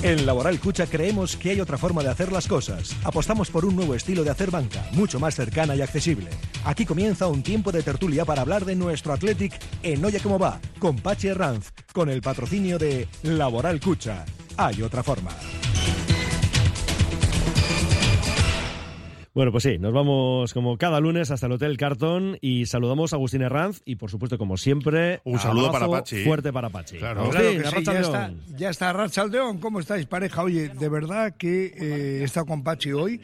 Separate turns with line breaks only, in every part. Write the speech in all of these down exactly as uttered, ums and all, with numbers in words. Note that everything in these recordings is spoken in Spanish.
En Laboral Cucha creemos que hay otra forma de hacer las cosas. Apostamos por un nuevo estilo de hacer banca, mucho más cercana y accesible. Aquí comienza un tiempo de tertulia para hablar de nuestro Athletic en Oye Cómo Va, con Pachi Herranz, con el patrocinio de Laboral Cucha. Hay otra forma.
Bueno, pues sí, nos vamos como cada lunes hasta el Hotel Carton y saludamos a Agustín Herranz y, por supuesto, como siempre,
un saludo para Pachi.
Fuerte para Pachi.
Claro, Agustín, claro que sí, ya está, ya está Arratsaldeón. ¿Cómo estáis, pareja? Oye, de verdad que eh, he estado con Pachi hoy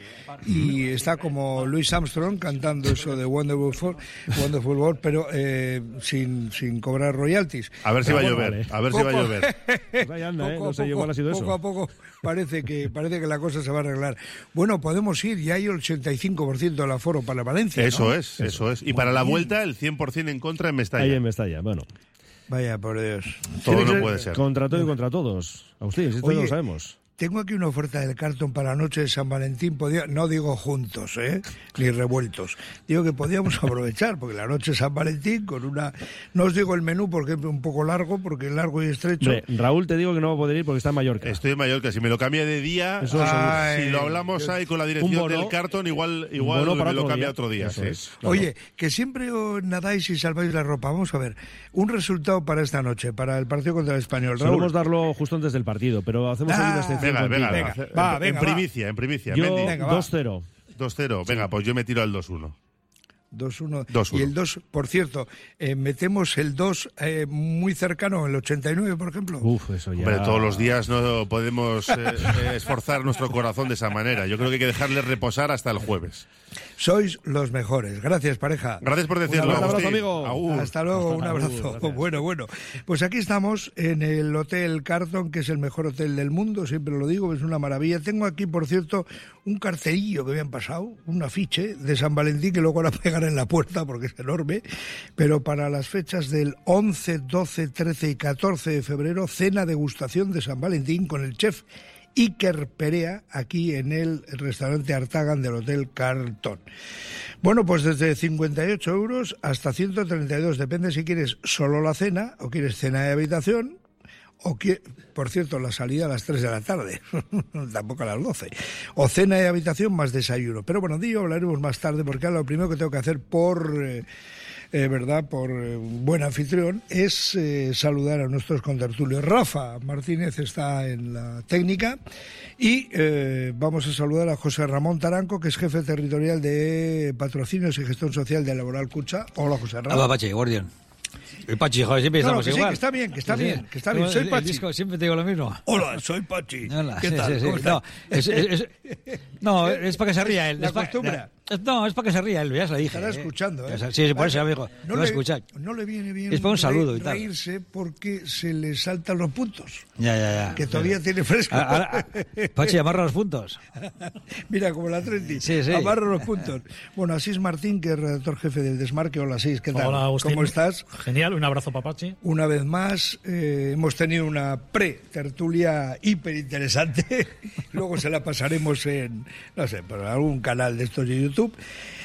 y está como Louis Armstrong cantando eso de Wonderful, Wonderful World, pero eh, sin, sin cobrar royalties.
A ver si
pero
va
bueno,
a llover,
vale.
a ver
poco,
si va a llover.
Pues ahí anda,
poco,
¿eh? No sé
poco,
igual ha sido
poco
eso.
a poco parece que, parece que la cosa se va a arreglar. Bueno, podemos ir, ya hay el ochenta y cinco por ciento del aforo para Valencia,
Eso
¿no?
es, eso es. Y
Muy
para la
bien.
vuelta, el cien por ciento en contra en Mestalla.
Ahí en Mestalla, bueno.
Vaya, por Dios.
Todo
Tiene que
no
ser
puede ser.
Contra todo y contra todos. Agustín, si esto
Oye,
no lo sabemos.
Tengo aquí una oferta del Carton para la noche de San Valentín. Podía, no digo juntos, ¿eh? Ni revueltos. Digo que podíamos aprovechar, porque la noche de San Valentín con una... No os digo el menú porque es un poco largo, porque es largo y estrecho.
Hombre, Raúl, te digo que no va a poder ir porque está en Mallorca.
Estoy en Mallorca, si me lo cambia de día,
Eso
Ay,
si lo hablamos
yo-
ahí con la
Un
dirección
bono-
del Carton, igual,
un
igual
bono para
me lo
otro
cambia
día.
otro día.
Eso
sí.
es. Claro.
Oye, que siempre os nadáis y salváis la ropa. Vamos a ver, un resultado para esta noche, para el partido contra el Español. Raúl.
Solemos darlo justo antes del partido, pero hacemos ahí
Ah,
una excepción
Venga, venga,
contigo.
venga.
Va,
en,
venga,
en primicia, en primicia.
Yo,
Mendy.
Venga, va.
dos cero.
dos cero. Venga, pues yo me tiro al dos uno.
dos uno.
dos uno.
Y el dos, por cierto, eh, metemos el dos eh, muy cercano, el ochenta y nueve, por ejemplo.
Uf, eso ya...
Hombre, todos los días no podemos eh, eh, esforzar nuestro corazón de esa manera. Yo creo que hay que dejarle reposar hasta el jueves.
Sois los mejores. Gracias, pareja.
Gracias por decirlo,
Un abrazo,
Agustín.
amigo.
Agur.
Hasta luego,
Hasta
un
luego,
abrazo.
gracias.
Bueno, bueno. Pues aquí estamos en el Hotel Carton, que es el mejor hotel del mundo, siempre lo digo, es una maravilla. Tengo aquí, por cierto, un cartelillo que me han pasado, un afiche de San Valentín que luego van a pegar en la puerta porque es enorme, pero para las fechas del once, doce, trece y catorce de febrero, cena degustación de San Valentín con el chef Iker Perea, aquí en el restaurante Artagan del Hotel Carton. Bueno, pues desde cincuenta y ocho euros hasta ciento treinta y dos, depende si quieres solo la cena o quieres cena de habitación, o que, por cierto, la salida a las tres de la tarde, tampoco a las doce, o cena de habitación más desayuno. Pero bueno, de ello hablaremos más tarde, porque ahora lo primero que tengo que hacer por... Eh, Eh, verdad, por eh, buen anfitrión, es eh, saludar a nuestros contertulios. Rafa Martínez está en la técnica y eh, vamos a saludar a José Ramón Taranco, que es jefe territorial de Patrocinios y Gestión Social de Laboral Cucha. Hola, José Ramón.
Hola, Pachi, guardián. El Pachi, joder, siempre
No, no,
estamos
que sí,
igual.
que está bien, que está
Sí,
bien,
sí.
que está bien.
El-
Soy
el
Pachi.
disco, siempre te digo lo mismo.
Hola, soy Pachi.
Hola,
¿Qué
sí,
tal?
sí, sí.
¿Cómo estás?
No, es, es- es- no, es para que se ría él.
La
es pa-
acostumbra.
es- No, es para que se ría él, ya se lo dije.
Estará
eh.
escuchando, ¿eh?
Sí, sí, por eso, amigo.
No
No
le,
escuchar.
no le viene bien
Es para un saludo
re-
y tal.
reírse porque se le saltan los puntos,
Ya, ya, ya.
que todavía tiene fresco.
Ahora- ahora- Pachi, amarra los puntos.
Mira, como el Atleti,
Sí, sí.
amarro los puntos. Bueno, Asís Martín, que es redactor jefe del Desmarque. Hola, Asís, ¿qué tal?
Hola, Agustín.
¿Cómo estás?
Genial, un abrazo, Papachi.
Una vez más, eh, hemos tenido una pre-tertulia hiper interesante. Luego se la pasaremos en, no sé, por algún canal de estos de YouTube.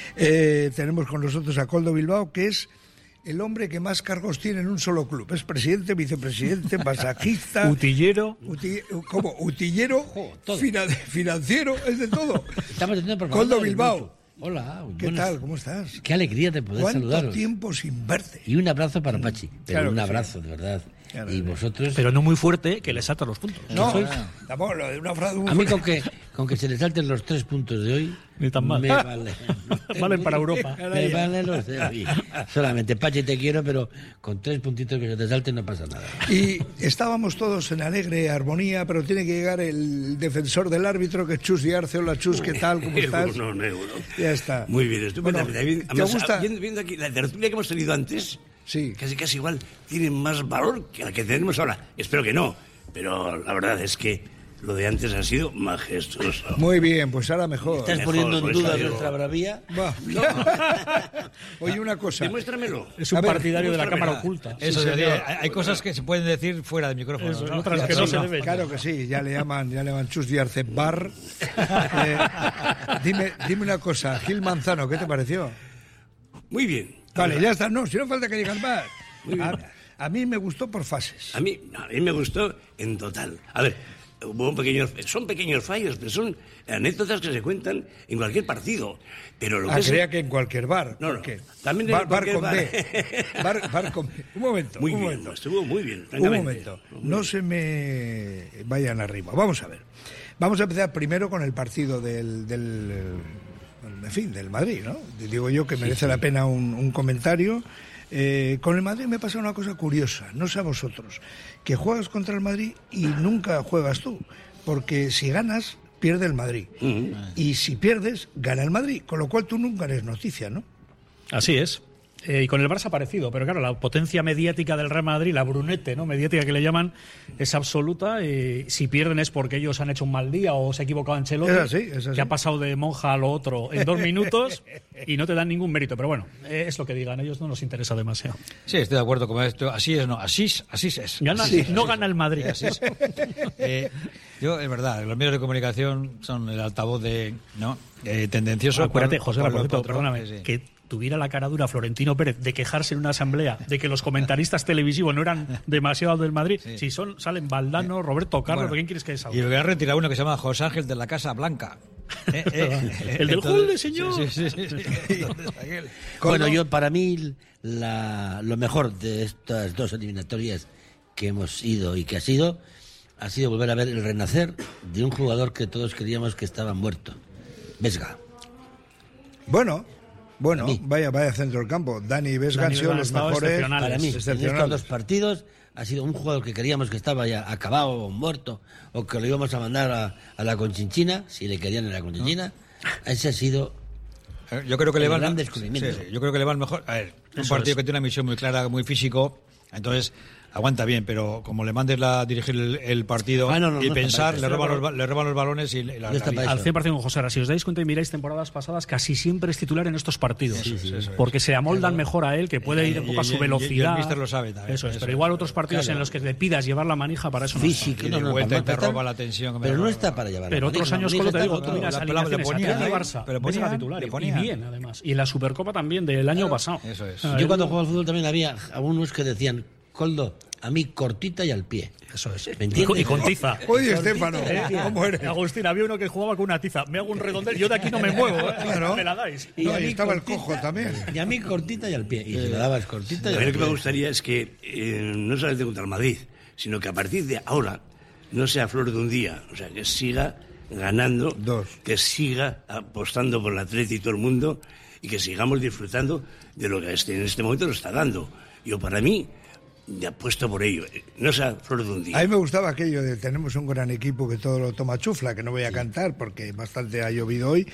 Eh, tenemos con nosotros a Koldo Bilbao, que es el hombre que más cargos tiene en un solo club. Es presidente, vicepresidente, masajista...
Utillero.
Uti- ¿Cómo? Utillero,
todo.
finan- financiero, es de todo.
Estamos teniendo propaganda
Koldo
del
Bilbao.
grupo. Hola.
¿Qué
buenas-
tal? ¿Cómo estás?
Qué alegría de poder
¿Cuánto
saludaros.
tiempo sin verte?
Y un abrazo para Pachi. Pero
Claro
un
que sí.
abrazo, de verdad.
Claro,
y
claro.
vosotros...
Pero no muy fuerte, que le salta los puntos.
No,
sois?
tampoco, lo de una frase muy
A mí
fuerte.
con que, con que se le salten los tres puntos de hoy...
Ni tan mal.
Me vale.
Valen para Europa.
Me valen los de hoy. Solamente, Pachi, te quiero, pero con tres puntitos que se te salten no pasa nada.
Y estábamos todos en alegre armonía, pero tiene que llegar el defensor del árbitro, que es Chus Diarce. Hola, Chus, ¿qué tal? ¿Cómo estás?
No, no, no.
Ya está.
Muy bien, estupendamente.
Bueno,
Bien,
¿te
además,
gusta?
Viendo, viendo aquí la tertulia que hemos tenido antes,
Sí.
casi casi igual, tiene más valor que la que tenemos ahora. Espero que no, pero la verdad es que lo de antes ha sido majestuoso.
Muy bien, pues ahora mejor.
¿Estás
Mejor,
poniendo en
pues,
duda
digo.
nuestra bravía?
Va. Oye, una cosa.
Demuéstramelo.
Es un
A ver,
partidario de la
muéstrame
cámara
la-
oculta.
Eso,
Sí,
sí,
señor.
hay, hay cosas que se pueden decir fuera del micrófono.
Eso,
¿no?
otras que
Sí,
no se deben.
Claro que sí, ya le llaman, ya le llaman Chus Diarce Bar. Eh, dime, dime una cosa, Gil Manzano, ¿qué te pareció?
Muy bien.
Vale, ya está. No, si no falta que digas más.
Muy bien.
A, a mí me gustó por fases.
A mí, a mí me gustó en total. A ver, hubo un pequeño, son pequeños fallos, pero son anécdotas que se cuentan en cualquier partido. Pero lo
ah,
que es...
creía que en cualquier bar.
No, no.
¿Qué?
También
bar,
en
bar con
bar.
B. Bar, bar con B. Un momento,
Muy
un
bien,
momento.
estuvo muy bien,
Un momento. No se me vayan arriba. Vamos a ver. Vamos a empezar primero con el partido del... del en fin, del Madrid, ¿no? Digo yo que merece sí, sí. la pena un, un comentario. Eh, con el Madrid me pasa una cosa curiosa, no sé a vosotros, que juegas contra el Madrid y nunca juegas tú, porque si ganas, pierde el Madrid. Uh-huh. Y si pierdes, gana el Madrid, con lo cual tú nunca eres noticia, ¿no?
Así es. Eh, y con el Barça parecido, pero claro, la potencia mediática del Real Madrid, la brunete, ¿no? mediática que le llaman, es absoluta. Eh, si pierden es porque ellos han hecho un mal día o se ha equivocado Ancelotti,
es así, es así.
que ha pasado de monja a lo otro en dos minutos y no te dan ningún mérito. Pero bueno, eh, es lo que digan, a ellos no nos interesa demasiado.
Sí, estoy de acuerdo con esto. Así es, no, así es, así es.
Gana,
así
no
es.
gana el Madrid.
Así es. eh, yo, es verdad, los medios de comunicación son el altavoz de, ¿no? Eh, tendencioso.
Acuérdate, José, por cierto, perdóname,
sí.
que tuviera la cara dura Florentino Pérez de quejarse en una asamblea de que los comentaristas televisivos no eran demasiado del Madrid. Sí. Si son, salen Valdano, Roberto Carlos, bueno, ¿quién quieres que salga?
Y lo que ha retirado uno que se llama José Ángel de la Casa Blanca. Eh, eh,
el del Julde, señor.
Sí, sí, sí, sí.
Bueno, yo para mí la, lo mejor de estas dos eliminatorias que hemos ido y que ha sido, ha sido volver a ver el renacer de un jugador que todos creíamos que estaba muerto. Vesga.
Bueno, bueno, vaya, vaya centro del campo. Dani y Vesga han sido los mejores.
Para mí, en estos dos partidos ha sido un jugador que creíamos que estaba ya acabado o muerto, o que lo íbamos a mandar a, a la Conchinchina, si le querían en la Conchinchina. ¿No? Ese ha sido
yo creo que
el
le va
gran
el,
descubrimiento.
Sí, sí, yo creo que le va el mejor. A ver, un
Eso
partido
es.
que tiene una misión muy clara, muy físico, entonces aguanta bien, pero como le mandes la dirigir el, el partido
ah, no, no,
y
no
pensar, le roban,
pero...
los, le roban los balones y la,
no
la
al cien por ciento con José. Si os dais cuenta y miráis temporadas pasadas, casi siempre es titular en estos partidos.
Sí, sí, sí,
porque se amoldan claro. mejor a él, que puede
y,
ir un poco
y,
a su
y,
velocidad.
Y el míster lo sabe también.
Eso es,
eso
pero
es,
igual otros partidos
claro.
en los que le pidas llevar la manija, para eso no
Físico,
está.
no, no,
vuelta
no,
te
no,
roba la tensión.
Pero no está para llevar
Pero
la
otros
manija,
años,
la
Colo, te digo,
está,
tú miras
la- la-
alineaciones,
le ponían,
Atleti y
¿eh?
Barça,
Pero
ves a
ponían,
titular,
le
y
ponían.
bien, además. Y en la Supercopa también, del año pasado.
Eso es.
Ah,
Yo
él-
cuando jugaba al fútbol también había algunos que decían, Coldo, a mí cortita y al pie.
Eso es.
¿Me
Y con,
entiendes?
y con tiza.
Oye, Estéfano, ¿cómo eres?
Agustín, había uno que jugaba con una tiza. Me hago un redondel, yo de aquí no me muevo, ¿eh?
Claro.
Me la dais.
Y no,
a
ahí
mí
estaba el
cortita,
cojo también.
Y a mí cortita y al pie. Y se la dabas cortita y
A
al
mí lo que
pie.
me gustaría es que eh, no solamente contra el Madrid, sino que a partir de ahora no sea flor de un día, o sea, que siga ganando,
Dos.
que siga apostando por el Atleti y todo el mundo y que sigamos disfrutando de lo que este, en este momento nos está dando. Yo, para mí, ya apuesto por ello, no sea flor de un día.
A mí me gustaba aquello de tenemos un gran equipo que todo lo toma chufla, que no voy a cantar porque bastante ha llovido hoy,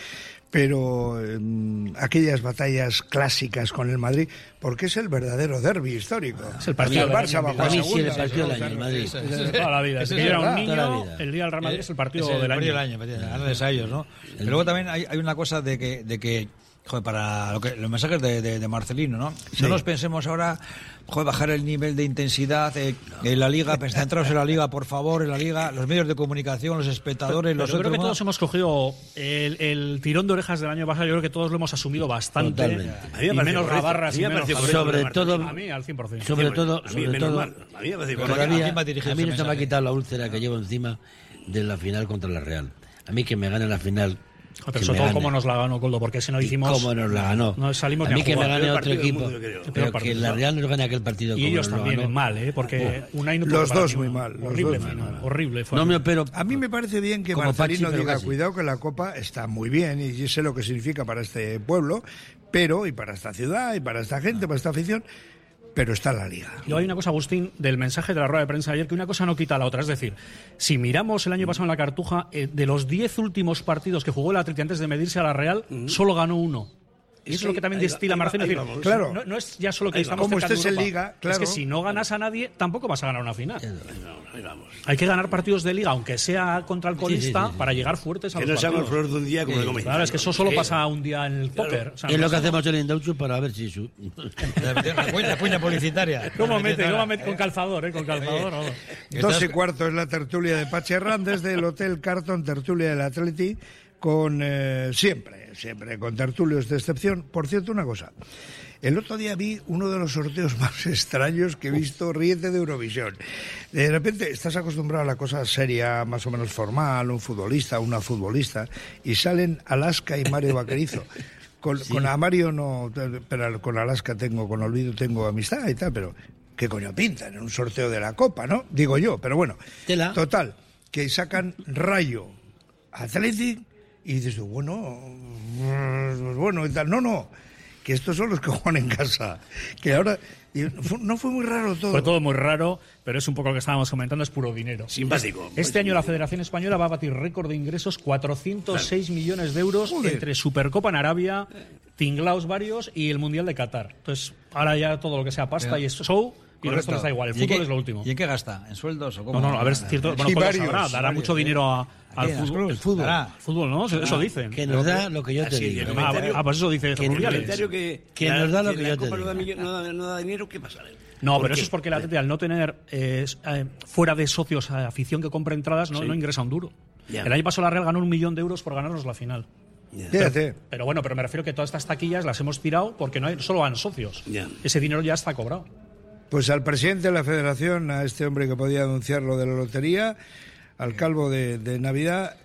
pero eh, aquellas batallas clásicas con el Madrid, porque es el verdadero derbi histórico.
Es el partido
el
del
Barça
año.
bajo
Para
a
mí sí
segunda,
el partido del
¿no?
año, el Madrid.
De toda la vida.
Eso
Si
es
yo era un
verdad,
niño,
toda la vida.
el día del Real Madrid es el partido
Es el
del año.
partido del año, ¿me ganarles a ellos, ¿no? Pero luego también hay, hay una cosa de que, de que joder, para lo que, los mensajes de, de, de Marcelino, ¿no?
Sí.
No nos pensemos ahora, joder, bajar el nivel de intensidad eh, en la Liga, pues, centraros en la Liga, por favor, en la Liga, los medios de comunicación, los espectadores,
Pero
los
yo creo
otros...
que
¿no?
todos hemos cogido el, el tirón de orejas del año pasado. Yo creo que todos lo hemos asumido bastante.
Totalmente.
A mí me
Y
parece
menos
correcto.
Gabarras
A mí
y
me
menos
parece
Javier.
correcto,
Sobre
Martín.
todo,
A mí al cien por ciento.
sobre
Sí,
todo,
a mí
sobre
menos
todo,
mal. A mí me parece correcto.
todavía,
¿A quién va a dirigir
a mí
ese
no se me ha
mensaje?
quitado la úlcera que llevo encima de la final contra la Real. A mí que me gane la final.
Pero
que
sobre
me
todo
gane.
cómo nos la ganó Coldo, porque si no
Y
hicimos...
cómo nos la ganó.
No salimos
a
ni
mí
a
que me
jugar.
gane
Peor
otro
partido del
equipo,
mundo, yo creo.
pero
Peor
que
partido.
la Real nos gane aquel partido.
Y
como
ellos
nos lo
también
ganó.
mal, ¿eh? Porque una no
Los
tuvo
dos
para
muy
ni-
mal, los
Horrible
dos muy
final,
mal.
horrible. Fue
No me pero
A mí me parece bien que
Como
Marcelino
Pachi, pero
diga,
casi.
cuidado que la Copa está muy bien y yo sé lo que significa para este pueblo, pero y para esta ciudad y para esta gente, para esta afición, pero está la Liga.
Yo hay una cosa, Agustín, del mensaje de la rueda de prensa de ayer, que una cosa no quita la otra. Es decir, si miramos el año pasado en la Cartuja, eh, de los diez últimos partidos que jugó el Atleti antes de medirse a la Real, solo ganó uno. Y eso es lo que también
Ahí va,
destila
ahí va,
Marcelo.
ahí
Es decir,
vamos.
Claro.
no, no es ya solo que
Ahí
estamos
Como
cerca de
estés en
Europa.
Liga,
Es
claro.
que si no ganas a nadie, tampoco vas a ganar una final.
Ahí vamos, ahí vamos.
Hay que ganar partidos de Liga, aunque sea contra el colista,
sí, sí, sí.
para llegar fuertes a
Que
los
no seamos
partidos.
flor de un día como le comenté.
Claro, es que eso solo pasa un día en el póker. O sea,
es
no
lo que
pasa-
hacemos en el Indauchu para ver si su...
La cuña, la cuña publicitaria.
¿Cómo mete? ¿Cómo mete con calzador, eh? Con calzador. vamos.
Dos y cuarto es la tertulia de Pachi Herrán desde el Hotel Carton, tertulia del Atleti, con eh, siempre, siempre con tertulios de excepción. Por cierto, una cosa. El otro día vi uno de los sorteos más extraños que he visto, ríete de Eurovisión. De repente estás acostumbrado a la cosa seria, más o menos formal, un futbolista, una futbolista, y salen Alaska y Mario Vaquerizo. Con, sí. con Amario no, pero con Alaska tengo, con Olvido tengo amistad y tal, pero ¿qué coño pintan? En un sorteo de la Copa, ¿no? Digo yo, pero bueno.
Tela.
Total, que sacan Rayo, Athletic, y dices tú, bueno, pues bueno, y tal. No, no, que estos son los que juegan en casa. Que ahora, no fue muy raro todo.
Fue todo muy raro, pero es un poco lo que estábamos comentando, es puro dinero.
Simpático.
Este año la Federación Española va a batir récord de ingresos, cuatrocientos seis claro. millones de euros, Joder. entre Supercopa en Arabia, tinglaos varios y el Mundial de Qatar. Entonces, ahora ya todo lo que sea pasta Pero, y show... Y el resto les da igual, el fútbol
qué,
es lo último.
¿Y en qué gasta? ¿En sueldos o cómo?
No, no, a ver, es cierto, bueno, pues lo sabrá, dará mucho dinero a, al
¿Qué,
fútbol. El fútbol, el fútbol, ¿no? Eso, eso dicen.
Que nos da lo que yo te digo.
Ah, ah, pues eso dice
que,
que,
que nos da lo que yo te
digo.
digo.
No da, no da dinero, ¿qué pasa?
No, pero eso es porque el Atleti, al no tener eh, eh, fuera de socios a afición que compra entradas, no, sí. no ingresa un duro. Ya. El año pasado la Real ganó un millón de euros por ganarnos la final.
Pero,
pero bueno, pero me refiero que todas estas taquillas las hemos tirado porque no hay, solo van socios. Ya. Ese dinero ya está cobrado.
Pues al presidente de la Federación, a este hombre que podía anunciar lo de la lotería, al calvo de, de Navidad,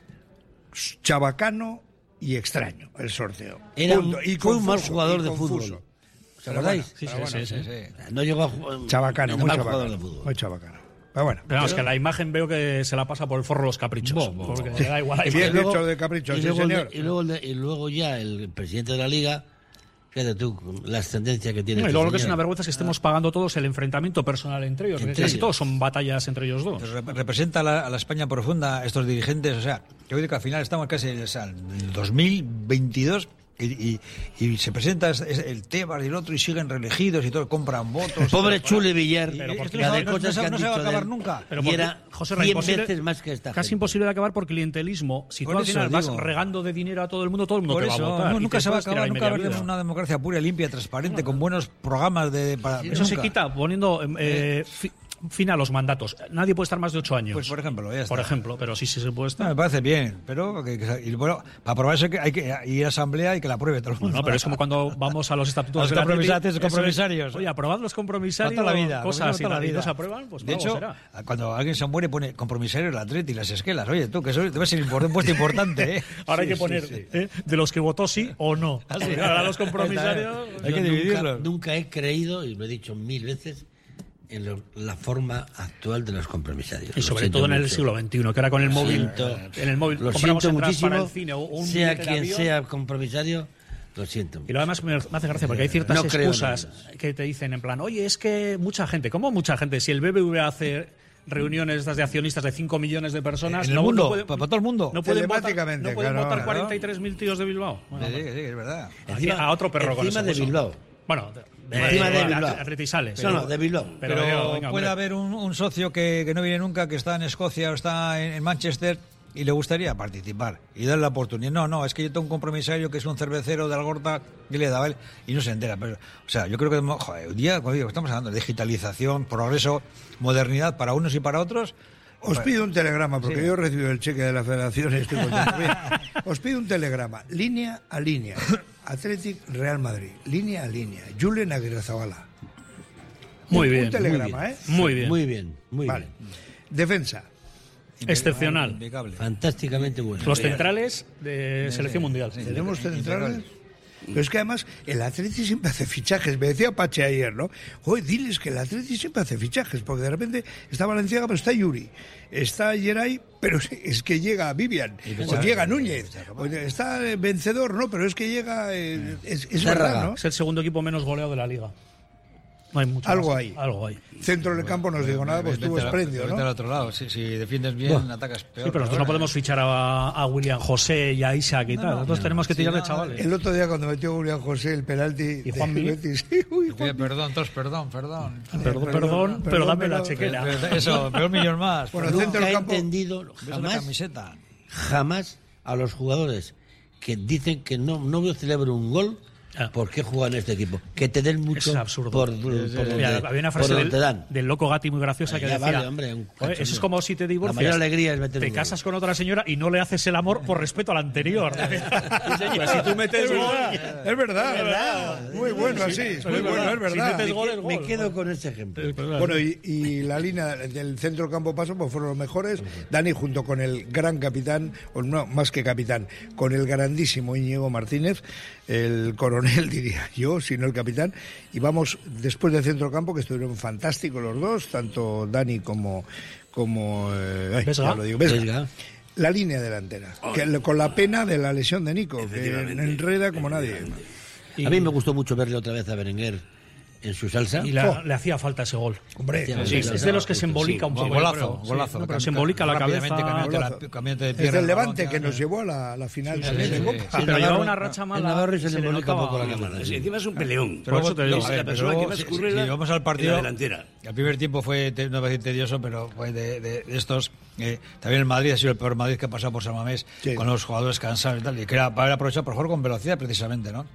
chabacano y extraño el sorteo.
Era Punto. Y fue confuso, un mal jugador de fútbol. ¿Os acordáis?
Sí, sí,
bueno,
sí, sí, sí,
sí. No llegó a jugar.
Chabacano, muy chabacano.
De fútbol.
Muy chabacano. Pero bueno.
Pero es que la imagen veo que se la pasa por el forro los caprichos. Bo, bo, porque bo. Da igual.
Bien dicho de caprichos,
y
sí,
luego,
señor.
Y luego, y luego ya el presidente de la Liga. Fíjate tú, la ascendencia que tiene.
No, y
este
luego lo
señor.
que es una vergüenza es que estemos pagando todos el enfrentamiento personal entre ellos. Entre casi ellos. Todos son batallas entre ellos dos.
Pero representa a la, a la España profunda estos dirigentes. O sea, yo creo que al final estamos casi en el dos mil veintidós y, y, y se presenta el Tebas y el otro y siguen reelegidos y todo, compran votos.
Pobre Chule Villar.
Pero porque la de no, cosas no, que no, no se va a acabar nunca.
Pero
y era
José
cien veces más que esta
Casi
gente.
imposible de acabar por clientelismo. Si
por
tú al final vas
digo.
regando de dinero a todo el mundo, todo el mundo
por
te
eso,
va a votar.
No, nunca se va a acabar, nunca va a haber
vida.
una democracia pura, limpia, transparente, no, con buenos programas de... Para,
eso nunca. Se quita poniendo... Eh, fi, fin a los mandatos. Nadie puede estar más de ocho años.
Pues por ejemplo, ya está.
Por ejemplo, pero sí, sí se puede estar.
No, me parece bien, pero que, que, y bueno, para aprobar eso hay que ir a asamblea y que la apruebe todo el mundo.
No, pero es como cuando vamos a los estatutos
de la compromisarios, compromisarios.
Oye, aprobad los compromisarios.
Toda la vida,
cosas
toda la vida.
No se aprueban, pues
de hecho,
será.
Cuando alguien se muere pone compromisarios el Atleti y las esquelas. Oye, tú, que eso te va a ser un puesto importante, ¿eh?
Ahora
sí,
hay que poner
sí, sí.
¿eh? de los que votó sí o no.
¿Ah, sí?
Ahora los compromisarios.
Hay que dividirlos.
Nunca, nunca he creído, y lo he dicho mil veces, en lo, la forma actual de los compromisarios.
Y sobre todo en el siglo veintiuno, que ahora con el móvil, siento, en el móvil
lo
compramos
siento
entradas
muchísimo,
para el cine o un
sea quien
avión.
sea compromisario, lo siento.
Y lo además me hace gracia porque hay ciertas
no
excusas
creo,
que te dicen en plan, oye, es que mucha gente, ¿cómo mucha gente? Si el B B V hace reuniones estas de accionistas de cinco millones de personas,
en el
no,
mundo,
no puede,
para todo el mundo,
no pueden votar, no pueden
claro,
votar
claro.
cuarenta y tres mil tíos de Bilbao.
Bueno, sí, sí, sí, es verdad.
Encima, a otro perro con
encima
eso.
de Bilbao.
Bueno,
encima de Bilbao.
Retizales.
No, no, de Bilbao.
Pero, pero venga, venga, puede haber un, un socio que, que no viene nunca, que está en Escocia o está en, en Manchester y le gustaría participar y darle la oportunidad. No, no, es que yo tengo un compromisario que es un cervecero de Algorta y le da, ¿vale? Y no se entera. Pero, o sea, yo creo que, joder, hoy día, como digo, estamos hablando de digitalización, progreso, modernidad para unos y para otros.
Os pido un telegrama, porque sí. yo recibo el cheque de la Federación y estoy contento. Bien, os pido un telegrama, línea a línea. Athletic Real Madrid, línea a línea. Julen Aguirrezabala.
Muy
un,
bien.
Un telegrama,
muy bien,
¿eh?
Muy bien.
Muy bien, muy
vale.
bien.
Defensa.
Excepcional.
Impecable.
Fantásticamente bueno.
Los centrales de sí, selección sí, mundial.
Sí, ¿tenemos centrales? Pero es que además el Atleti siempre hace fichajes. Me decía Pache ayer, ¿no? Joder, diles que el Atleti siempre hace fichajes, porque de repente está Valenciaga, pero está Yuri, está Geray, pero es que llega Vivian, o llega Núñez, o está Vencedor, ¿no? Pero es que llega... Eh, es, es verdad, ¿no?
Es el segundo equipo menos goleado de la Liga. No hay mucho
algo
más.
hay.
Algo hay.
Centro del campo no os digo nada, pues estuvo espléndido, ¿no?
Vete al otro lado. Si, si defiendes bien, bueno, atacas peor.
Sí, pero nosotros no podemos fichar a, a William José y a Isaac y no, tal. Nosotros no, tenemos que tirar sí, de chavales.
El otro día cuando metió William José el penalti...
¿Y Juan Miguel?
Sí, uy, Juan
perdón, todos perdón, perdón.
Perdón, perdón, perdón, pero dame pero, la chequera.
Pero, pero, eso, pero un millón más.
Bueno, nunca centro del campo, he entendido jamás, jamás a los jugadores que dicen que no, no celebro un gol Ah. ¿Por qué juegan en este equipo? Que te den mucho
es absurdo.
por, por,
es,
por
mira,
donde,
había una frase
por
del,
te dan.
del loco Gatti muy graciosa
Ay,
que
ya
decía,
vale, hombre, un
eso es como si te divorcias,
la mayor alegría es meter
te
un
casas
gol.
con otra señora y no le haces el amor por respeto al anterior. Pues si tú metes gol...
Es verdad, es verdad. Muy bueno así, es muy bueno, es verdad.
Si metes gol, es gol.
Me quedo con ese ejemplo.
Bueno, y, y la línea del centro campo paso pues fueron los mejores. Dani junto con el gran capitán, o no, más que capitán, con el grandísimo Íñigo Martínez, el coronel diría yo, si no el capitán, y vamos después del centro campo, que estuvieron fantásticos los dos, tanto Dani como como eh, ay, ya lo digo, Vesga.
Vesga.
La línea delantera, que, con la pena de la lesión de Nico, que enreda como nadie.
Y a mí me gustó mucho verle otra vez a Berenguer en su salsa.
Y la,
oh.
le hacía falta ese gol.
Hombre,
sí, es de los que se embolica
sí,
un poco.
Golazo,
sí,
golazo.
No, pero se embolica la cabeza.
Cambiante de
es
pierna,
el Levante
balón,
que nos llevó a la, la final
sí,
de
sí,
la
sí,
Copa.
sí,
Ah, pero llevaba una racha mala.
El Navarro se le embolica un poco la
cámara.
cámara.
Sí, encima es un peleón.
Pero
Por eso te digo,
es la persona que más curre la,
si vamos al partido,
la delantera.
El primer tiempo fue, no voy a decir tedioso, pero fue de, de, de estos. Eh, también el Madrid ha sido el peor Madrid que ha pasado por San Mamés, sí, con los jugadores cansados y tal, y que era para haber aprovechado por jugar con velocidad precisamente, ¿no?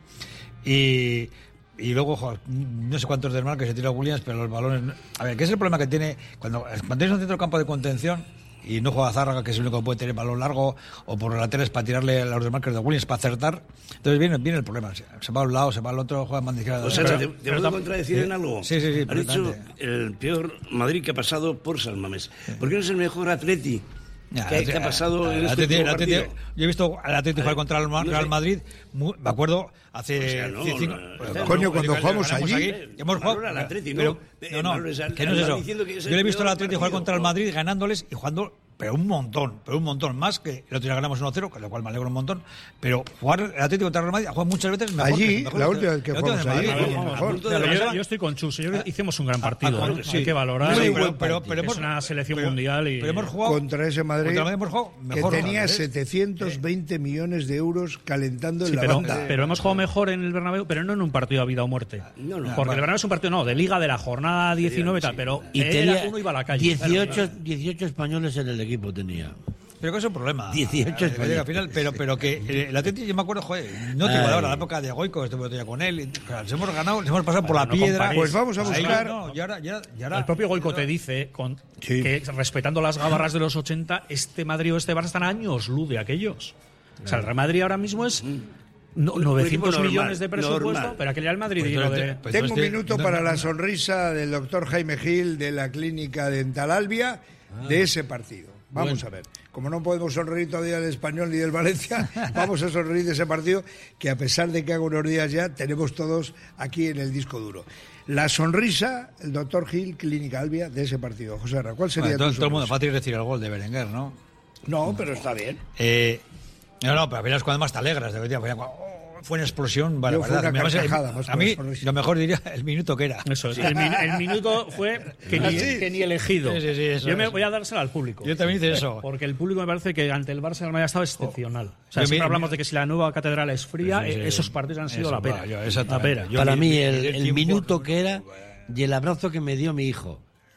Y, y luego, joder, no sé cuántos desmarques se tira Williams, pero los balones... A ver, ¿qué es el problema que tiene cuando, cuando tienes un centro campo de contención y no juega Zárraga, que es el único que puede tener balón largo, o por laterales para tirarle a los desmarques de Williams para acertar? Entonces viene, viene el problema. Se va a un lado, se va al otro, juega más de izquierda.
O sea, ¿te, te puedo contradecir
¿sí?
en algo?
Sí, sí, sí.
Has dicho el peor Madrid que ha pasado por San Mamés. ¿Por qué no es el mejor Atleti?
Ya,
¿Qué, ¿Qué ha pasado en este
Atleti,
último
Atleti,
partido?
yo he visto al Atleti jugar contra el
no
Real
sé.
Madrid, muy, me acuerdo, hace...
O sea, no,
cinco,
no,
pues,
no,
coño,
no,
cuando
que
jugamos
ganamos
allí,
aquí, hemos jugado...
Valora al Atleti, ¿no?
pero,
Eh,
no, no,
Valora al-
que no es
al-
eso.
diciendo que es
Yo
el
le he visto al
peor
Atleti jugar
partido.
contra el Madrid ganándoles y jugando... Pero un montón, pero un montón. Más que el otro día ganamos uno cero, con lo cual me alegro un montón. Pero jugar el Atlético contra el Real Madrid, ha jugado muchas veces mejor.
Allí,
que, mejor
la
que-
última vez que
la última
jugamos
vez
allí,
Madrid,
vamos,
mejor.
vamos.
O sea,
Pero
lo que
yo,
sea-
yo estoy con Chus, yo creo que hicimos un gran partido.
ah,
¿no?
sí.
Hay que valorar.
Muy
Sí,
bueno,
pero,
pero- pero
es
hemos-
una selección
pero-
mundial y...
pero hemos jugado
Contra ese Madrid,
contra el Madrid hemos jugado
que
mejor,
tenía
¿eh?
setecientos veinte millones de euros calentando
Sí,
en la
pero,
banda.
pero hemos jugado mejor en el Bernabéu, pero no en un partido a vida o muerte.
No, no.
Porque el Bernabéu es un partido, no, de Liga, de la jornada diecinueve y tal, pero
Y
era,
tenía
uno iba a la calle.
dieciocho, dieciocho españoles en el equipo tenía.
Pero que es un problema.
dieciocho
Eh, que llega al final, pero, pero que eh, el Atlético, yo me acuerdo, joder, no te
Ay.
igual ahora, la época de Goico, estuve otro día con él, y, claro, nos hemos ganado, nos hemos pasado por la
Bueno, no
piedra.
comparéis.
Pues vamos a
Ahí,
buscar-
no, y ahora, y ahora, y ahora-
El propio Goico te dice con,
Sí.
que respetando las gabarras de los ochenta, este Madrid o este Barça están a años luz de aquellos. O sea, el Real Madrid ahora mismo es no-
Un- un
novecientos
equipo normal,
millones de presupuesto,
normal.
pero aquel ya el Madrid
Pues
lleno
entonces
de...
te- pues
Tengo un
entonces te-
minuto
no,
para
no,
la
no.
sonrisa del doctor Jaime Gil de la Clínica Dental Albia de ese partido. Vamos
Bueno.
a ver. Como no podemos sonreír todavía del Español ni del Valencia, vamos a sonreír de ese partido que a pesar de que haga unos días ya, tenemos todos aquí en el disco duro. La sonrisa, el doctor Gil, Clínica Albia, de ese partido. José Arra, ¿cuál sería
Bueno, todo,
tu
todo el mundo,
sonrisa?
fácil decir el gol de Berenguer, ¿no?
No, pero está bien.
Eh, no, no, pero a ver cuando más te alegras, de verdad, fue, oh, fue una explosión, vale,
Yo fue
verdad.
una
Además,
carcajada,
el-
más
a
que
mí,
una sonrisa.
lo mejor diría el minuto que era.
Eso es. El, min- el minuto fue que ni,
Ah, sí.
que ni elegido.
Sí, sí, sí, eso
Yo me
es.
voy a dársela al público.
Yo también hice eso.
Porque el público me parece que ante el Barça el Madrid ha estado excepcional. O sea,
Yo
siempre
mi-
hablamos de que si la nueva catedral es fría,
Sí, sí, sí.
eh, esos partidos han sido
Eso,
la pera.
va, yo,
la
exactamente.
pera.
Yo
Para
mi-
mí,
mi-
el,
el
el
tiempo-
minuto que era y el abrazo que me dio mi hijo.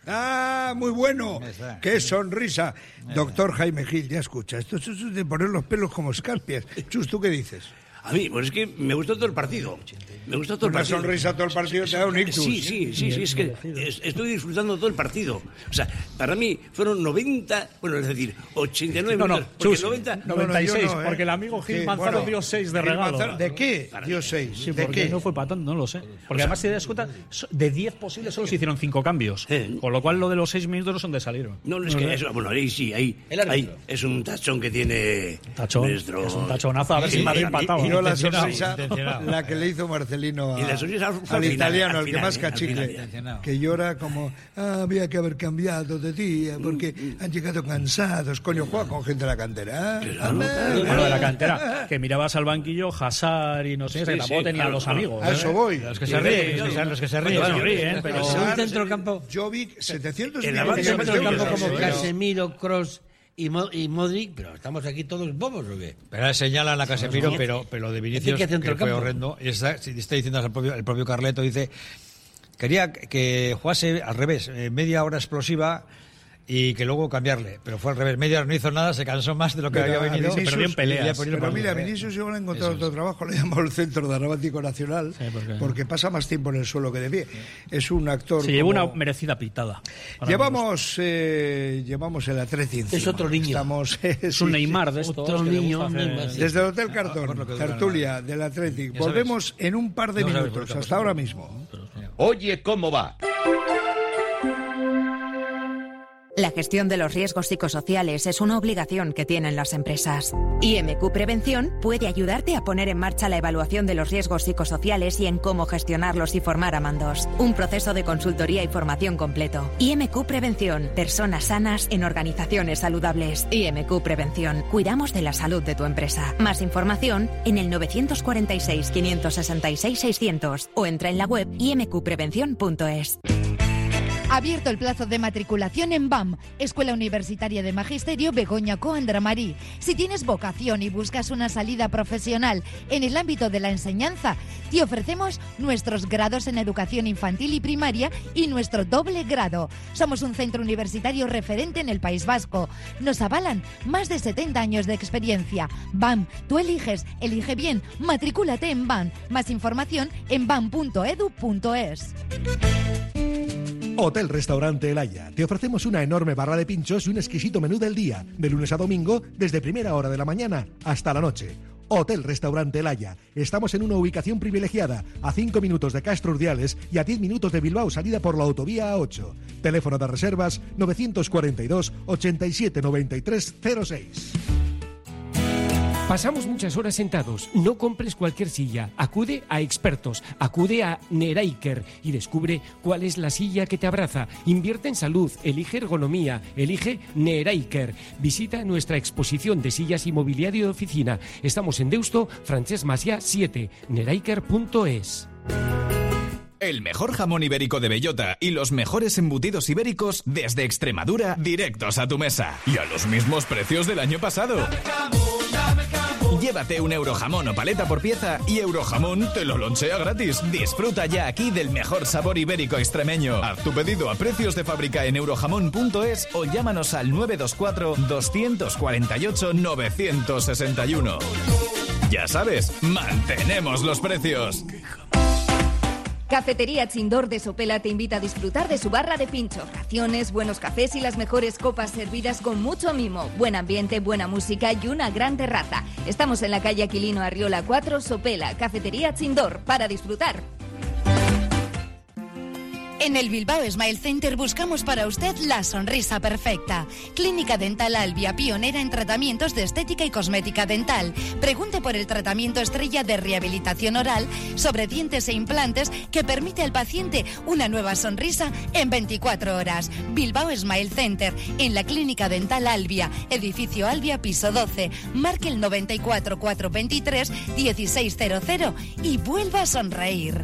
Ah, muy bueno.
Está.
Qué sonrisa. Doctor Jaime Gil, ya escucha. Esto es de poner los pelos como escarpias. Chus, ¿tú qué dices?
A mí, pues es que me gustó todo el partido. Me gustó todo el
Una
partido.
sonrisa todo el partido te da un ictus.
Sí, sí, sí, sí, es que es- estoy disfrutando todo el partido. O sea, para mí fueron noventa, bueno, es decir, ochenta y nueve
No, no,
minutos. Porque
Chus,
noventa,
noventa y seis,
yo no, ¿eh?
porque el amigo Gil
Sí,
Manzano
bueno,
dio seis de
Gil
regalo.
Manzano- ¿De qué? Dio seis.
Sí,
¿De
porque
qué?
no fue para tanto, no lo sé. Porque además, si te das cuenta, so- de diez posibles solo se hicieron cinco cambios.
Eh.
Con lo cual, lo de los seis minutos no son de salir.
no, no, es que eso, bueno, ahí sí, ahí,
El árbitro.
ahí es un tachón que tiene
Tachón,
nuestro...
es un tachonazo, a ver si
Sí,
Madrid
y-
empataba.
Y no la
Intencionado,
sonrisa,
intencionado.
la que le hizo Marcelino a-
Y la sonrisa fue
al
al final,
italiano,
al
el que
final,
más
¿eh? Al
cachicle,
final,
que llora como, ah, había que haber cambiado de día, porque han llegado cansados. Coño, juega con gente de la cantera. ¿eh?
Claro,
Anda,
claro.
Bueno, de la cantera, que mirabas al banquillo, Hazard y no sé, que
Sí,
tampoco
sí,
tenía
claro,
los
claro.
amigos.
A
¿eh?
eso voy.
Los que se ríen, los que se- los que se ríen.
Bueno, ríen, pero...
Un centrocampo,
Jovic, setecientos
El
millones
avance
de
un
Pero
centrocampo
yo-
como
yo- yo-
Casemiro, Kroos y, Mo- y Modric, pero estamos aquí todos bobos, ¿o qué?
Pero ahora señalan a Casemiro, pero, pero de Vinicius,
¿Qué
que
centrocampo?
fue horrendo. Y está, está diciendo el propio, el propio Carleto, dice, quería que jugase al revés, eh, media hora explosiva y que luego cambiarle. Pero fue al revés. Media hora no hizo nada, se cansó más de lo que
Pero
había venido.
Vinicius-
pero bien peleas.
Pero mira, Vinicius yo le he encontrado otro trabajo, le he llamado el Centro Dramático Nacional,
Sí, porque...
porque pasa más tiempo en el suelo que de pie. Es un actor.
Se llevó
como...
una merecida pitada.
Llevamos, eh, llevamos el Atleti encima.
Es otro niño.
Estamos, eh,
Es un
sí,
Neymar
sí.
de estos.
Otro
que le
niño,
gusta hacer-
Neymar, sí.
Desde el Hotel
Ah,
Cartón,
por lo que dura
tertulia
nada.
del Athletic.
Ya sabes.
Volvemos en un par de
No sabes por
minutos.
qué ha
Hasta ahora mismo.
Oye, ¿cómo va?
La gestión de los riesgos psicosociales es una obligación que tienen las empresas. I M Q Prevención puede ayudarte a poner en marcha la evaluación de los riesgos psicosociales y en cómo gestionarlos y formar a mandos. Un proceso de consultoría y formación completo. I M Q Prevención. Personas sanas en organizaciones saludables. I M Q Prevención. Cuidamos de la salud de tu empresa. Más información en el nueve cuatro seis, cinco seis seis, seiscientos o entra en la web i m q prevención punto es.
Abierto el plazo de matriculación en B A M, Escuela Universitaria de Magisterio Begoña Coandramarí. Si tienes vocación y buscas una salida profesional en el ámbito de la enseñanza, te ofrecemos nuestros grados en educación infantil y primaria y nuestro doble grado. Somos un centro universitario referente en el País Vasco. Nos avalan más de setenta años de experiencia. B A M, tú eliges, elige bien, matricúlate en B A M. Más información en bam punto edu punto es.
Hotel Restaurante El Haya. Te ofrecemos una enorme barra de pinchos y un exquisito menú del día, de lunes a domingo, desde primera hora de la mañana hasta la noche. Hotel Restaurante El Haya. Estamos en una ubicación privilegiada, a cinco minutos de Castro Urdiales y a diez minutos de Bilbao, salida por la autovía A ocho. Teléfono de reservas nueve cuatro dos, ochenta y siete, noventa y tres, cero seis.
Pasamos muchas horas sentados. No compres cualquier silla. Acude a expertos. Acude a Neraiker y descubre cuál es la silla que te abraza. Invierte en salud. Elige ergonomía. Elige Neraiker. Visita nuestra exposición de sillas y mobiliario de oficina. Estamos en Deusto, Francesc Macià siete. neraiker punto es.
El mejor jamón ibérico de bellota y los mejores embutidos ibéricos desde Extremadura directos a tu mesa. Y a los mismos precios del año pasado. Llévate un Eurojamón o paleta por pieza y Eurojamón te lo lonchea gratis. Disfruta ya aquí del mejor sabor ibérico extremeño. Haz tu pedido a precios de fábrica en eurojamón punto es o llámanos al nueve dos cuatro, dos cuatro ocho, nueve seis uno. Ya sabes, mantenemos los precios.
Cafetería Chindor de Sopela te invita a disfrutar de su barra de pincho, raciones, buenos cafés y las mejores copas servidas con mucho mimo, buen ambiente, buena música y una gran terraza. Estamos en la calle Aquilino Arriola cuatro, Sopela. Cafetería Chindor, para disfrutar.
En el Bilbao Smile Center buscamos para usted la sonrisa perfecta. Clínica Dental Albia, pionera en tratamientos de estética y cosmética dental. Pregunte por el tratamiento estrella de rehabilitación oral sobre dientes e implantes que permite al paciente una nueva sonrisa en veinticuatro horas. Bilbao Smile Center, en la Clínica Dental Albia, edificio Albia, piso doce. Marque el noventa y cuatro, cuatrocientos veintitrés, dieciséis cero cero y vuelva a sonreír.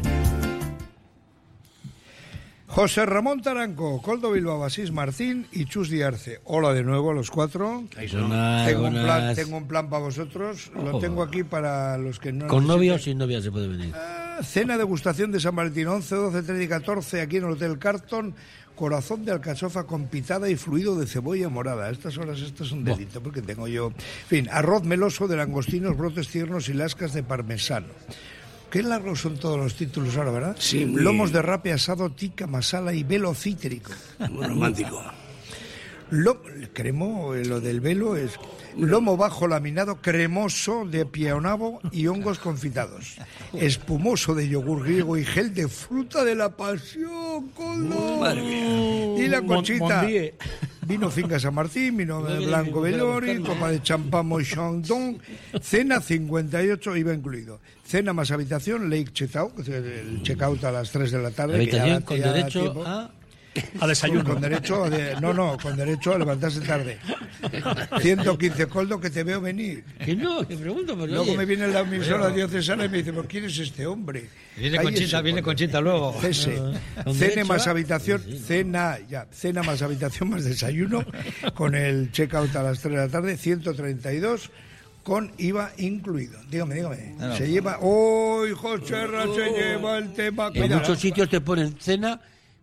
José Ramón Taranco, Coldo Bilbao, Asís Martín y Chus Diarce. Hola de nuevo a los cuatro.
Buenas,
tengo, un plan,
buenas.
tengo un plan para vosotros. Lo
Oh.
tengo aquí para los que no...
Con
necesiten.
novia o sin novia se puede venir.
Cena degustación de San Valentín, once, doce, trece y catorce, aquí en el Hotel Carton. Corazón de alcachofa con pitada y fluido de cebolla morada. A estas horas esto es un delito, porque tengo yo... En fin, arroz meloso de langostinos, brotes tiernos y lascas de parmesano. Qué largos son todos los títulos ahora, ¿verdad?
Sí, muy...
Lomos de rape asado, tikka masala y velo cítrico.
Muy romántico.
Lo, cremo, lo del velo es lomo bajo laminado cremoso de pionavo y hongos confitados. Espumoso de yogur griego y gel de fruta de la pasión. Coldo.
Madre mía.
Y la conchita.
Mon,
Vino Finca San Martín, vino blanco Bellori, copa de champán Moichandon, cena cincuenta y ocho, iba incluido. Cena más habitación, Lake Checkout, el checkout a las tres de la tarde.
Habitación
que
con
ya
derecho
tiempo.
a...
A desayuno.
Con derecho a de, no, no, con derecho a levantarse tarde. ciento quince, Coldo, que te veo venir.
Que no, que pregunto. Pero
luego
oye,
me viene la emisora diocesana y me dice, ¿por quién es este hombre?
Viene
Ahí
Conchita,
ese,
viene
Coldo.
Conchita luego.
Cese.
Con
Cena
derecho
más
a-
habitación,
Sí, sí.
cena, ya, cena más habitación más desayuno, con el checkout a las tres de la tarde, ciento treinta y dos. Con I V A incluido. Dígame, dígame.
No, no.
Se lleva... ¡Uy, José Ra, se lleva el tema!
En
Cuidado.
muchos sitios te ponen cena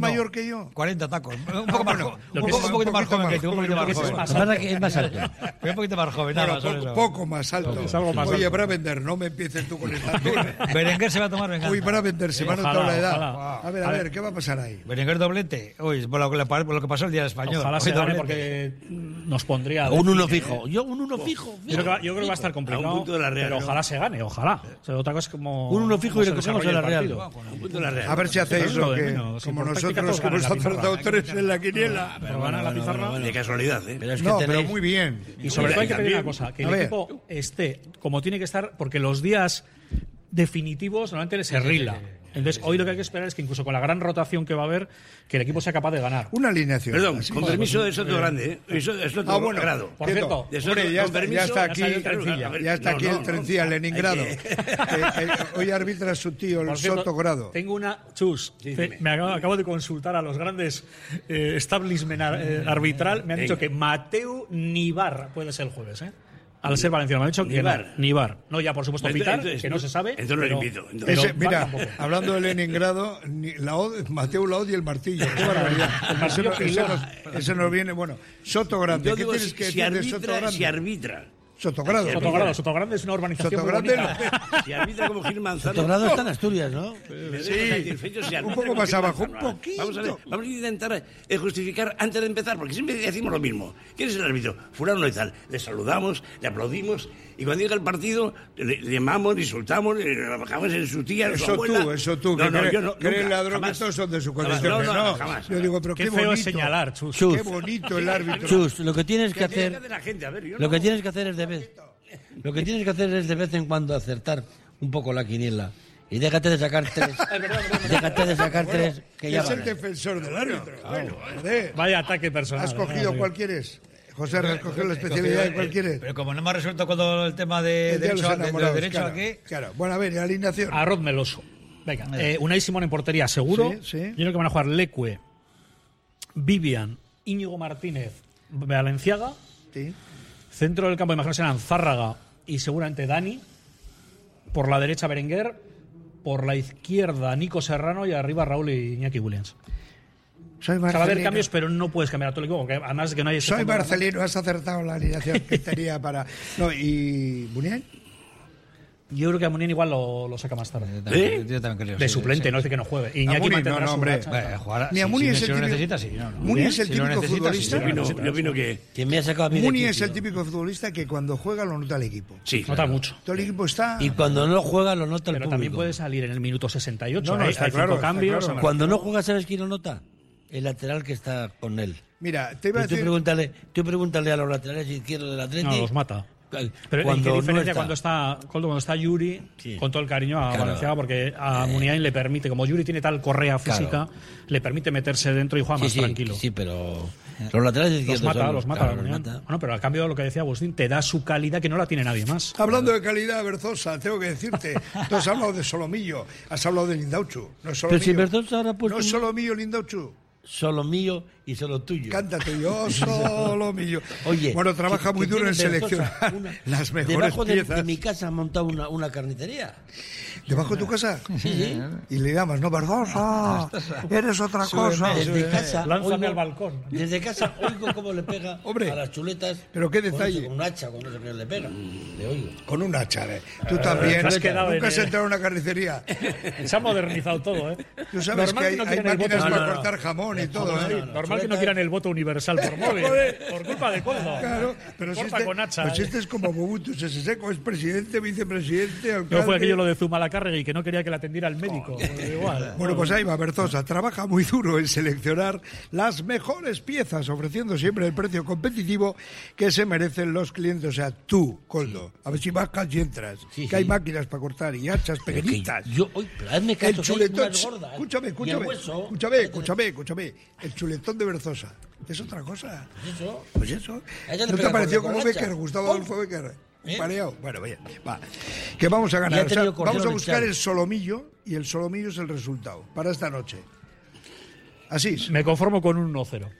mayor que yo?
cuarenta tacos. Un poco más,
Bueno,
un,
lo que
poco,
es-
un poquito más joven que tú, un poquito más
Lo que es
joven.
más
Lo que pasa es que es más alto.
Un poquito más joven, nada
Bueno,
más, solo
poco,
eso.
poco más alto.
Es algo más
Oye,
alto.
Bravender, no me empieces tú con esta altura.
Berenguer se va a tomar venganza.
Uy, Bravender, se me ha
Ojalá,
notado la edad.
ojalá.
A ver, a ver, ¿qué va a pasar ahí?
Berenguer doblete. Uy, por lo, que le- por lo que pasó el día del español.
Ojalá
Hoy
se gane
doblete.
porque nos pondría...
Un uno fijo. Yo un uno fijo.
Yo creo, que va, yo creo que va a estar complicado,
A un punto de la Real,
pero
¿no?
ojalá se gane, ojalá. O sea, otra cosa es como...
Un uno fijo
cómo
y
se
recogemos
desarrolla
a la
el
Real.
partido.
Un punto de la Real.
A ver si hacéis
Pero es
lo
lo de
que,
menos, si
como
por táctica
nosotros,
todos
que
ganan
hemos
la pizarra.
acertado tres en la quiniela.
Pero gana la pizarra.
De casualidad, ¿eh?
Pero es que
No,
tenéis...
pero muy bien.
Y sobre todo hay que pedir una
también.
cosa, que
A
el
ver.
equipo esté como tiene que estar, porque los días definitivos normalmente se rila. Entonces, hoy lo que hay que esperar es que incluso con la gran rotación que va a haber, que el equipo sea capaz de ganar.
Una alineación.
Perdón,
Así.
con permiso de Soto Grande, ¿eh? Eso es otro
Ah, bueno.
grado.
Por
Quieto.
cierto,
De Soto,
Hombre, ya
con
está,
permiso,
ya está
ya
aquí,
salió el trencilla.
A ver,
ya está
no,
aquí
no,
el
no.
trencilla, Leningrado.
Hay que-
Que, eh, hoy arbitra su tío, el
Por cierto,
Soto Grado.
Tengo una. Chus,
Sí,
te-
dime.
me acabo, acabo de consultar a los grandes eh, establishment ar- eh, arbitral. Me han dicho
Venga.
que Mateu Nibar puede ser el jueves, ¿eh? Al ser valenciano, me han dicho que
Nibar.
no. Nibar. No, ya por supuesto
Entonces-
Pitar,
entonces-
que no se sabe.
entonces lo
pero-
invito, entonces.
pero
Ese,
Var
mira,
tampoco.
hablando de Leningrado, ni- la Od- Mateo Laud y el martillo. Qué barbaridad.
El martillo
ese, no- ese
pilón.
nos, ese nos viene. Bueno, Soto Grande.
Yo
¿Qué
digo,
tienes
si,
que
si
decir de Soto
arbitra,
Grande?
si arbitra.
Sotogrado.
Sotogrado, Sotogrande es una urbanización
Soto
muy
Grande
bonita.
Si arbitra como Gil Manzano.
Sotogrado está en Asturias, ¿no?
Sí,
Un poco más abajo, un poquito.
Vamos a ver, vamos a intentar eh, justificar antes de empezar, porque siempre decimos lo mismo. ¿Quién es el árbitro? Fulano y tal. Le saludamos, le aplaudimos, y cuando llega el partido, le, le llamamos, le insultamos, le bajamos en su tía, en su
Eso
abuela.
tú, eso tú.
No,
que
no,
cree-
yo no,
cree el
nunca,
ladrón que
jamás.
todos son de su
Jamás,
condición.
no,
que
no,
no.
jamás.
Yo digo, pero
Qué
qué,
feo
bonito.
es señalar, Chus.
Chus.
Qué bonito el árbitro.
Chus, lo que tienes que
¿Qué tiene que
hacer...
hacer la gente? A ver, yo
Lo
no-
que tienes que hacer es de vez... Lo que tienes que hacer es de vez en cuando acertar un poco la quiniela. Y déjate de sacar tres. déjate de sacar tres, que ya
es el
vale.
defensor del árbitro. Bueno, joder.
Vaya ataque personal.
¿Has
¿eh?
cogido cuál quieres? José, ¿has cogido la especialidad de cuál quieres?
Pero como no me ha resuelto con todo el tema de
El día de
derecho,
los
a- de- de
enamorados,
derecho
claro,
aquí.
Claro. Bueno, a ver, alineación.
Arroz meloso. Venga, eh, Unai Simón en portería, seguro.
Sí, sí.
Yo creo que van a jugar Lecue, Vivian, Íñigo Martínez, Valenciaga.
Sí.
Centro del campo, imagino serán Zárraga y seguramente Dani. Por la derecha Berenguer. Por la izquierda Nico Serrano y arriba Raúl y Iñaki Williams.
Soy
O sea, va a haber
Marcelino.
cambios, pero no puedes cambiar a todo el equipo, porque además de que no hay ese
Soy
fondo de
Marcelino, has acertado la alineación que tenía para. No, ¿y Bunián?
Yo creo que a Munier igual lo, lo saca más tarde.
¿Eh? Yo también creo.
De
sí,
suplente,
sí.
no dice que no juegue.
A
Iñaki
Munier,
mantendrá
no, no,
su
hombre.
racha.
Eh, jugará-
Ni a
si-
Muni
si-
es
si
el
lo
típico-
necesita, sí. No, no.
Muni es el
Si lo
típico
necesita,
futbolista.
sí,
Yo opino,
sí, sí,
yo opino que...
¿Quién me ha sacado a mí de
Muni
aquí,
es el
tío?
típico futbolista que cuando juega lo nota el equipo.
Sí,
Nota mucho.
Todo el equipo está.
Y cuando no juega lo nota el
Pero
público.
también puede salir en el minuto sesenta y ocho.
No, no,
hay,
está
hay
claro,
cinco
está
cambios.
claro.
o sea,
Cuando no juega, ¿sabes quién lo nota? El lateral que está con él.
Mira, te iba a
Pero tú,
decir.
pregúntale, tú pregúntale a los laterales izquierdos del Atlético.
No, los mata. Pero ¿y
Cuando
qué
no
diferencia
está.
cuando está Coldo, cuando está Yuri,
Sí.
con todo el cariño a
Claro.
Valenciaga, porque a Muniain le permite, como Yuri tiene tal correa física, le permite meterse dentro y juega
Sí,
más
sí,
tranquilo.
sí, pero los laterales
Los
izquierdos
mata,
son-
los mata.
claro,
a
los
Muniain.
mata.
Bueno, pero al cambio lo que decía Agustín, te da su calidad que no la tiene nadie más.
Hablando de calidad, Berzosa, tengo que decirte. Tú has hablado de Solomillo, has hablado de Lindauchu. No es
Pero si
Solomillo.
Berzosa ahora ha puesto
No es
un-
Solomillo, Lindauchu.
Solo mío y solo tuyo.
Cántate yo, Solomillo.
Oye,
bueno, trabaja
que-
muy
que
duro en
tiene Berzosa
seleccionar
una-
las mejores
Debajo de,
piezas.
de mi casa ha montado una, una carnicería.
¿Debajo de tu casa?
Sí, sí.
Y le llamas, no, Berzosa, eres otra cosa.
Desde casa,
Lánzame
oigo-
al balcón.
Desde casa oigo cómo le pega
Hombre,
a las chuletas.
pero qué
con
detalle.
eso, Con un hacha, con eso que le pega. Le oigo.
Con un hacha, ¿eh? Tú también.
te has quedado
Nunca
en
has
el-
entrado en una carnicería.
Se ha modernizado todo, ¿eh?
Tú sabes
Normal
que hay,
no
hay
quieran el
máquinas
voto-
para
no, no, no.
cortar jamón y todo,
Normal,
¿eh?
normal que no quieran el voto universal por móvil. por culpa de Coldo.
Claro, pero si
Corta
este,
con hacha.
pues
¿eh?
este es como Mobutu Sese Seco, es presidente, vicepresidente, alcalde.
No fue aquello lo de Zumalacárregui, que no quería que la atendiera el médico. Pues igual.
Bueno, pues ahí va Berzosa. Trabaja muy duro en seleccionar las mejores piezas, ofreciendo siempre el precio competitivo que se merecen los clientes. O sea, tú, Coldo, a ver si bajas y entras.
Sí,
que
sí.
hay máquinas para cortar y hachas
Pero que
pequeñitas.
Yo, oye, pero hazme
El
caso, que hay
chuletón,
unas gordas.
escúchame,
Y el
escúchame,
hueso.
escúchame, escúchame, escúchame. El chuletón de Berzosa. Es otra cosa.
Eso.
Pues eso.
A ella le
¿No te
pega
ha parecido
con la
como
borracha.
Becker, Gustavo
¡Pum!
Adolfo Becker?
¿Eh?
Pareado. Bueno, bien, va. Que vamos a
Y
ganar.
ha
O sea,
tenido cordero
vamos a
de
buscar
Chávez.
el solomillo y el solomillo es el resultado para esta noche. Así es.
Me conformo con un uno cero.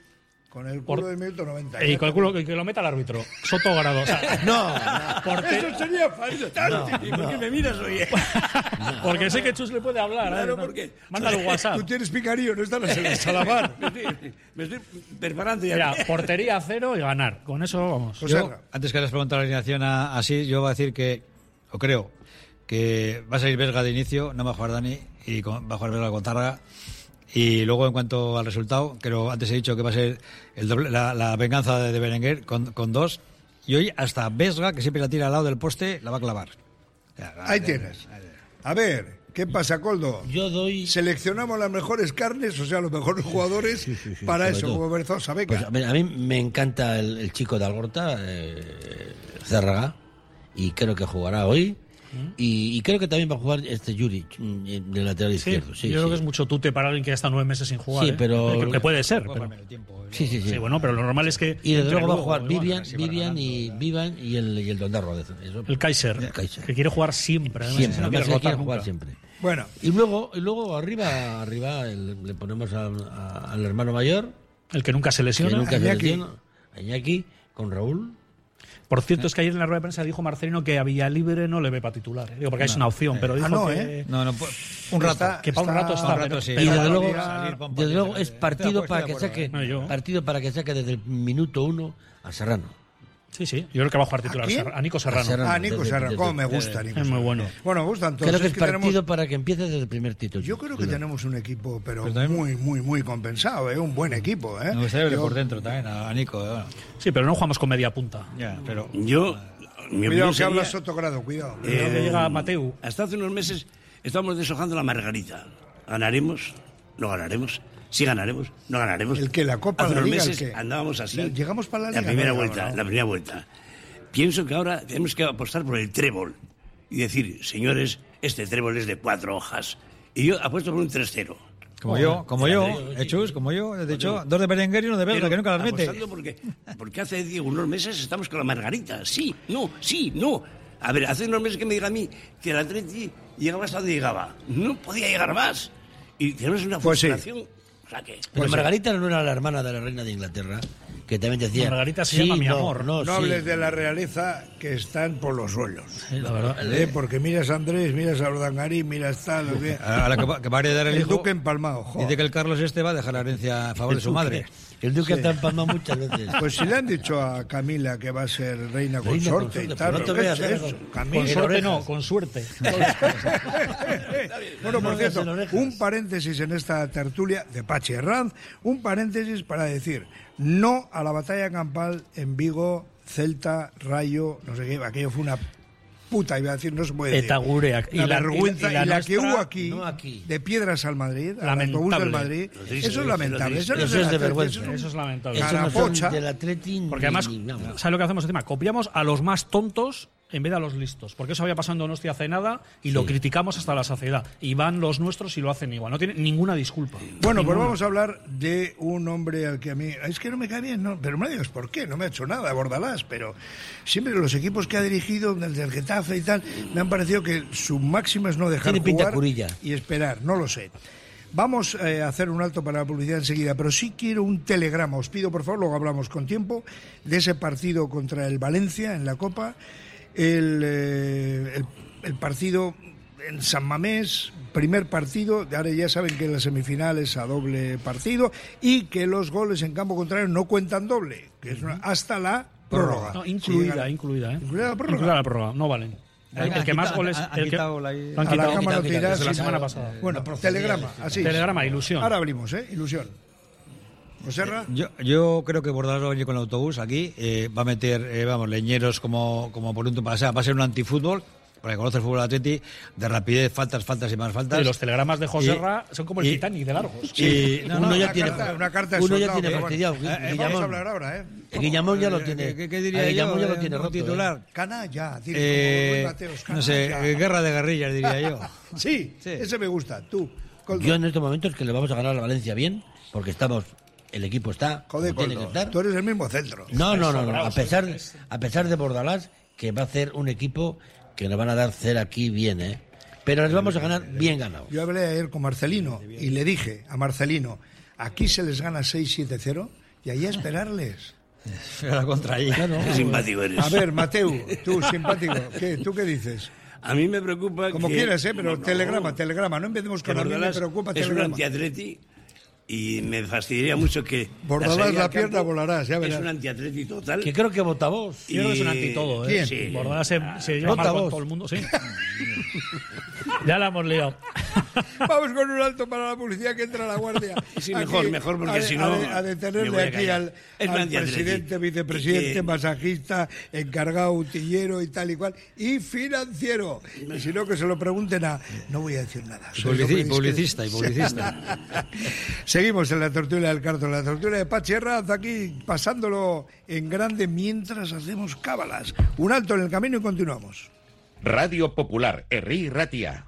Con el culo
Por...
del minuto noventa.
Y con el culo que lo meta el árbitro. Soto Grado. O sea,
no,
no. Porque...
Eso sería fantástico.
No,
¿Por qué
no.
me miras, oye?
No. Porque sé que Chus le puede hablar.
Claro,
¿eh?
porque...
Mándale un WhatsApp.
Tú tienes picarío, no estás en la salamar.
me, estoy, me estoy preparando ya.
Mira, portería cero y ganar. Con eso vamos.
Yo, antes que les pregunto la alineación a, así, yo voy a decir que, o creo, que va a salir Vesga de inicio, no va a jugar Dani, y con, va a jugar Vesga con Tárraga. Y luego, en cuanto al resultado, que lo, antes he dicho que va a ser el doble, la, la venganza de, de Berenguer con, con dos. Y hoy hasta Vesga, que siempre la tira al lado del poste, la va a clavar.
Ya, ahí de, tienes. A ver, ¿qué pasa, Coldo?
Yo doy...
Seleccionamos las mejores carnes, o sea, los mejores jugadores sí, sí, sí, para eso, como Berzosa. Venga.
Pues, a, ver, a mí me encanta el, el chico de Algorta, eh, Zárraga, y creo que jugará hoy. Y, y creo que también va a jugar este Yuri de lateral izquierdo. Sí,
yo
sí.
creo que es mucho tute para alguien que ya está nueve meses sin jugar.
Sí,
¿eh?
pero
que, que puede ser. Pero...
Sí, sí, sí,
sí. Bueno, pero lo normal es que.
Y desde luego va a jugar Vivian, Vivian y Vivian y el, y el Dondarro. Eso.
El Kaiser, el Kaiser, que quiere jugar siempre. Además,
siempre,
no
además
quiere,
quiere
nunca.
jugar siempre.
Bueno,
y luego, y luego arriba, arriba el, le ponemos a, a, al hermano mayor,
el que nunca se lesiona,
que nunca
a
se
Iñaki.
lesiona, a Iñaki con Raúl.
Por cierto, es que ayer en la rueda de prensa dijo Marcelino que a Villalibre no le ve para titular. ¿eh? Digo, porque no, es una opción, eh, pero dijo
ah, no,
que...
¿eh?
No, no, un rato.
Está, que para un rato está.
Un rato,
pero,
sí.
Y desde luego,
salir,
desde luego es partido para que
acuerdo,
saque,
no, yo.
partido para que saque desde el minuto uno a Serrano.
Sí, sí, yo creo que va a jugar titular. ¿A, ¿A Nico Serrano?
A Serrano.
Ah, Nico Serrano, cómo me gusta Nico
Es muy bueno.
Bueno, me gustan todos.
Creo que es,
es que
partido
tenemos...
para que empiece desde el primer título.
Yo creo que
Claro.
tenemos un equipo, pero,
pero también...
muy, muy, muy compensado, ¿eh? Un buen equipo, ¿eh?
Me gustaría verle
Yo...
por dentro también a, a Nico. ¿eh?
Sí, pero no jugamos con media punta.
Ya, pero...
Yo... Mi
cuidado que
sería,
habla Sotogrado, cuidado.
Eh,
Cuidado que llega Mateu.
Hasta hace unos meses estábamos deshojando la margarita. ¿Ganaremos? ¿No ganaremos? Sí ganaremos, no ganaremos.
¿El que la Copa,
Hace
la
unos
Liga,
meses
el qué?
andábamos así.
Llegamos para la
La
Liga.
primera
no,
vuelta,
no, no.
la primera vuelta. Pienso que ahora tenemos que apostar por el trébol y decir, señores, este trébol es de cuatro hojas. Y yo apuesto por un tres cero.
Como yo, como yo, Hechus, como yo, he dicho, dos de Berenguer y uno de Belga, que nunca las mete.
Porque, porque hace digo, unos meses estamos con la margarita. Sí, no, sí, no. A ver, hace unos meses que me diga a mí que el Atleti llegaba hasta donde llegaba. No podía llegar más. Y tenemos una
Pues sí.
frustración. O sea que...
Pero
Pues
Margarita no era la hermana de la reina de Inglaterra, que también decía...
Margarita se
sí,
llama mi
no,
amor.
No,
No
sí.
hables de la realeza que están por los suelos.
Sí, la verdad.
¿Eh? Porque miras a Andrés, miras a Urdangarín, miras tal. Lo que...
A la que va, que va a heredar el,
El
hijo,
Duque empalmado. Joder.
dice que el Carlos este va a dejar la herencia a favor
El
de su
Duque.
madre.
El Duque
Sí.
está empalmado muchas veces.
Pues si le han dicho a Camila que va a ser reina consorte
consorte,
y
pues
tal.
no te
¿qué
veas,
es
¿eh?
eso?
Con
Camila.
suerte no, con suerte.
Bueno, por
No
cierto,
veas en orejas.
un paréntesis en esta tertulia de Pachi Herranz, un paréntesis para decir no a la batalla campal en Vigo, Celta, Rayo, no sé qué, aquello fue una puta, iba a decir, no se puede decir.
Etagurea.
La,
Y la-
vergüenza,
y
y
la-
la,
y la
que
nuestra,
hubo aquí,
no aquí.
de Piedras al Madrid, al
Lamentable.
autobús del Madrid,
Lo
eso
triste,
es lamentable.
lo
Eso, no
Eso es de
hacer,
vergüenza.
eso es un-
Eso es lamentable.
Eso no son
Carapocha.
del Atleti ni-
Porque además,
ni nada.
¿sabes lo que hacemos encima? Copiamos a los más tontos en vez de a los listos. Porque eso había pasado en Donostia hace nada y lo criticamos hasta la saciedad. Y van los nuestros y lo hacen igual. No tienen ninguna disculpa.
Bueno, pues
Ninguna.
vamos a hablar de un hombre al que a mí... Es que no me cae bien, ¿no? Pero me digas por qué, no me ha hecho nada, Bordalás, pero siempre los equipos que ha dirigido, desde el Getafe y tal, me han parecido que su máxima es no dejar
Tiene pinta
jugar
curilla.
y esperar, no lo sé. Vamos eh, a hacer un alto para la publicidad enseguida, pero sí quiero un telegrama, os pido por favor, luego hablamos con tiempo, de ese partido contra el Valencia en la Copa, el, eh, el, el partido en San Mamés, primer partido, ahora ya saben que en las semifinales a doble partido y que los goles en campo contrario no cuentan doble, que es una, hasta la prórroga.
No, incluida,
Sí, llega-
incluida, ¿eh?
¿Incluida la prórroga?
Incluida la prórroga, no valen. El, el que más goles...
Han
el que-
quitado la-
lo han
A la
quitado,
cámara
quitado,
tirás
desde la
y
semana
nada.
pasada.
Bueno, telegrama, así.
Telegrama, ilusión.
Ahora abrimos, ¿eh? Ilusión. ¿Joserra?
Yo, yo creo que Bordalás va a venir con el autobús aquí, eh, va a meter, eh, vamos, leñeros como, como por un o sea, va a ser un antifútbol, porque conoce el fútbol Atleti, de rapidez, faltas, faltas y más faltas.
Y los telegramas de Joserra
Y-
son como el
y-
Titanic de largos.
Y, no, no,
uno ya
una
tiene,
carta- una carta de
uno ya
soldado,
tiene
pero
fastidiado.
bueno. Eh, eh,
Guillamón.
vamos a hablar ahora, ¿eh?
Guillamón ya lo
Eh,
tiene.
¿Qué, qué diría
a
yo?
Guillamón ya lo
eh,
tiene
un
roto.
titular.
¿eh?
Canalla, dile,
Eh,
como Mateos,
no sé,
canalla.
eh, guerra de guerrillas, diría yo.
Sí,
Sí.
ese me gusta. Tú, Coldo.
Yo en estos momentos que le vamos a ganar a Valencia bien, porque estamos, el equipo está
Joder,
como tiene que
Coldo,
estar.
tú eres el mismo centro.
No, no, no, no.
Sobraos,
A pesar,
sois.
a pesar de Bordalás, que va a hacer un equipo que nos van a dar cero aquí bien, ¿eh? Pero les vamos a ganar bien ganado.
Yo hablé ayer con Marcelino y le dije a Marcelino, aquí se les gana seis siete cero y ahí a esperarles.
Era contra ella.
Claro. Qué simpático eres.
A ver, Mateu, tú, simpático, ¿qué, ¿tú qué dices?
A mí me preocupa
Como
que...
quieras, ¿eh? Pero
no,
telegrama, telegrama. No empecemos con a mí me preocupa,
es
telegrama.
un antiatleti y me fastidiaría mucho que...
Bordarás la, la pierna, campo, volarás, ya verás.
Es un antiatleti total.
Que creo que vota vos.
Yo creo que es un antitodo, ¿eh?
¿Quién?
Sí. Bordarás se, se lleva mal con todo el mundo, sí. Ya la hemos liado.
Vamos con un alto para la policía que entra a la guardia.
Sí, mejor, aquí, mejor, porque
a,
si no...
A, a detenerle aquí al, al presidente, vicepresidente, que... masajista, encargado, utillero y tal y cual, y financiero. Y si no, que se lo pregunten a... No voy a decir nada.
Publici publicista y publicista.
Seguimos en la tertulia del Cartón, la tertulia de Pachi Herranz, aquí pasándolo en grande mientras hacemos cábalas. Un alto en el camino y continuamos.
Radio Popular, Herri Ratia.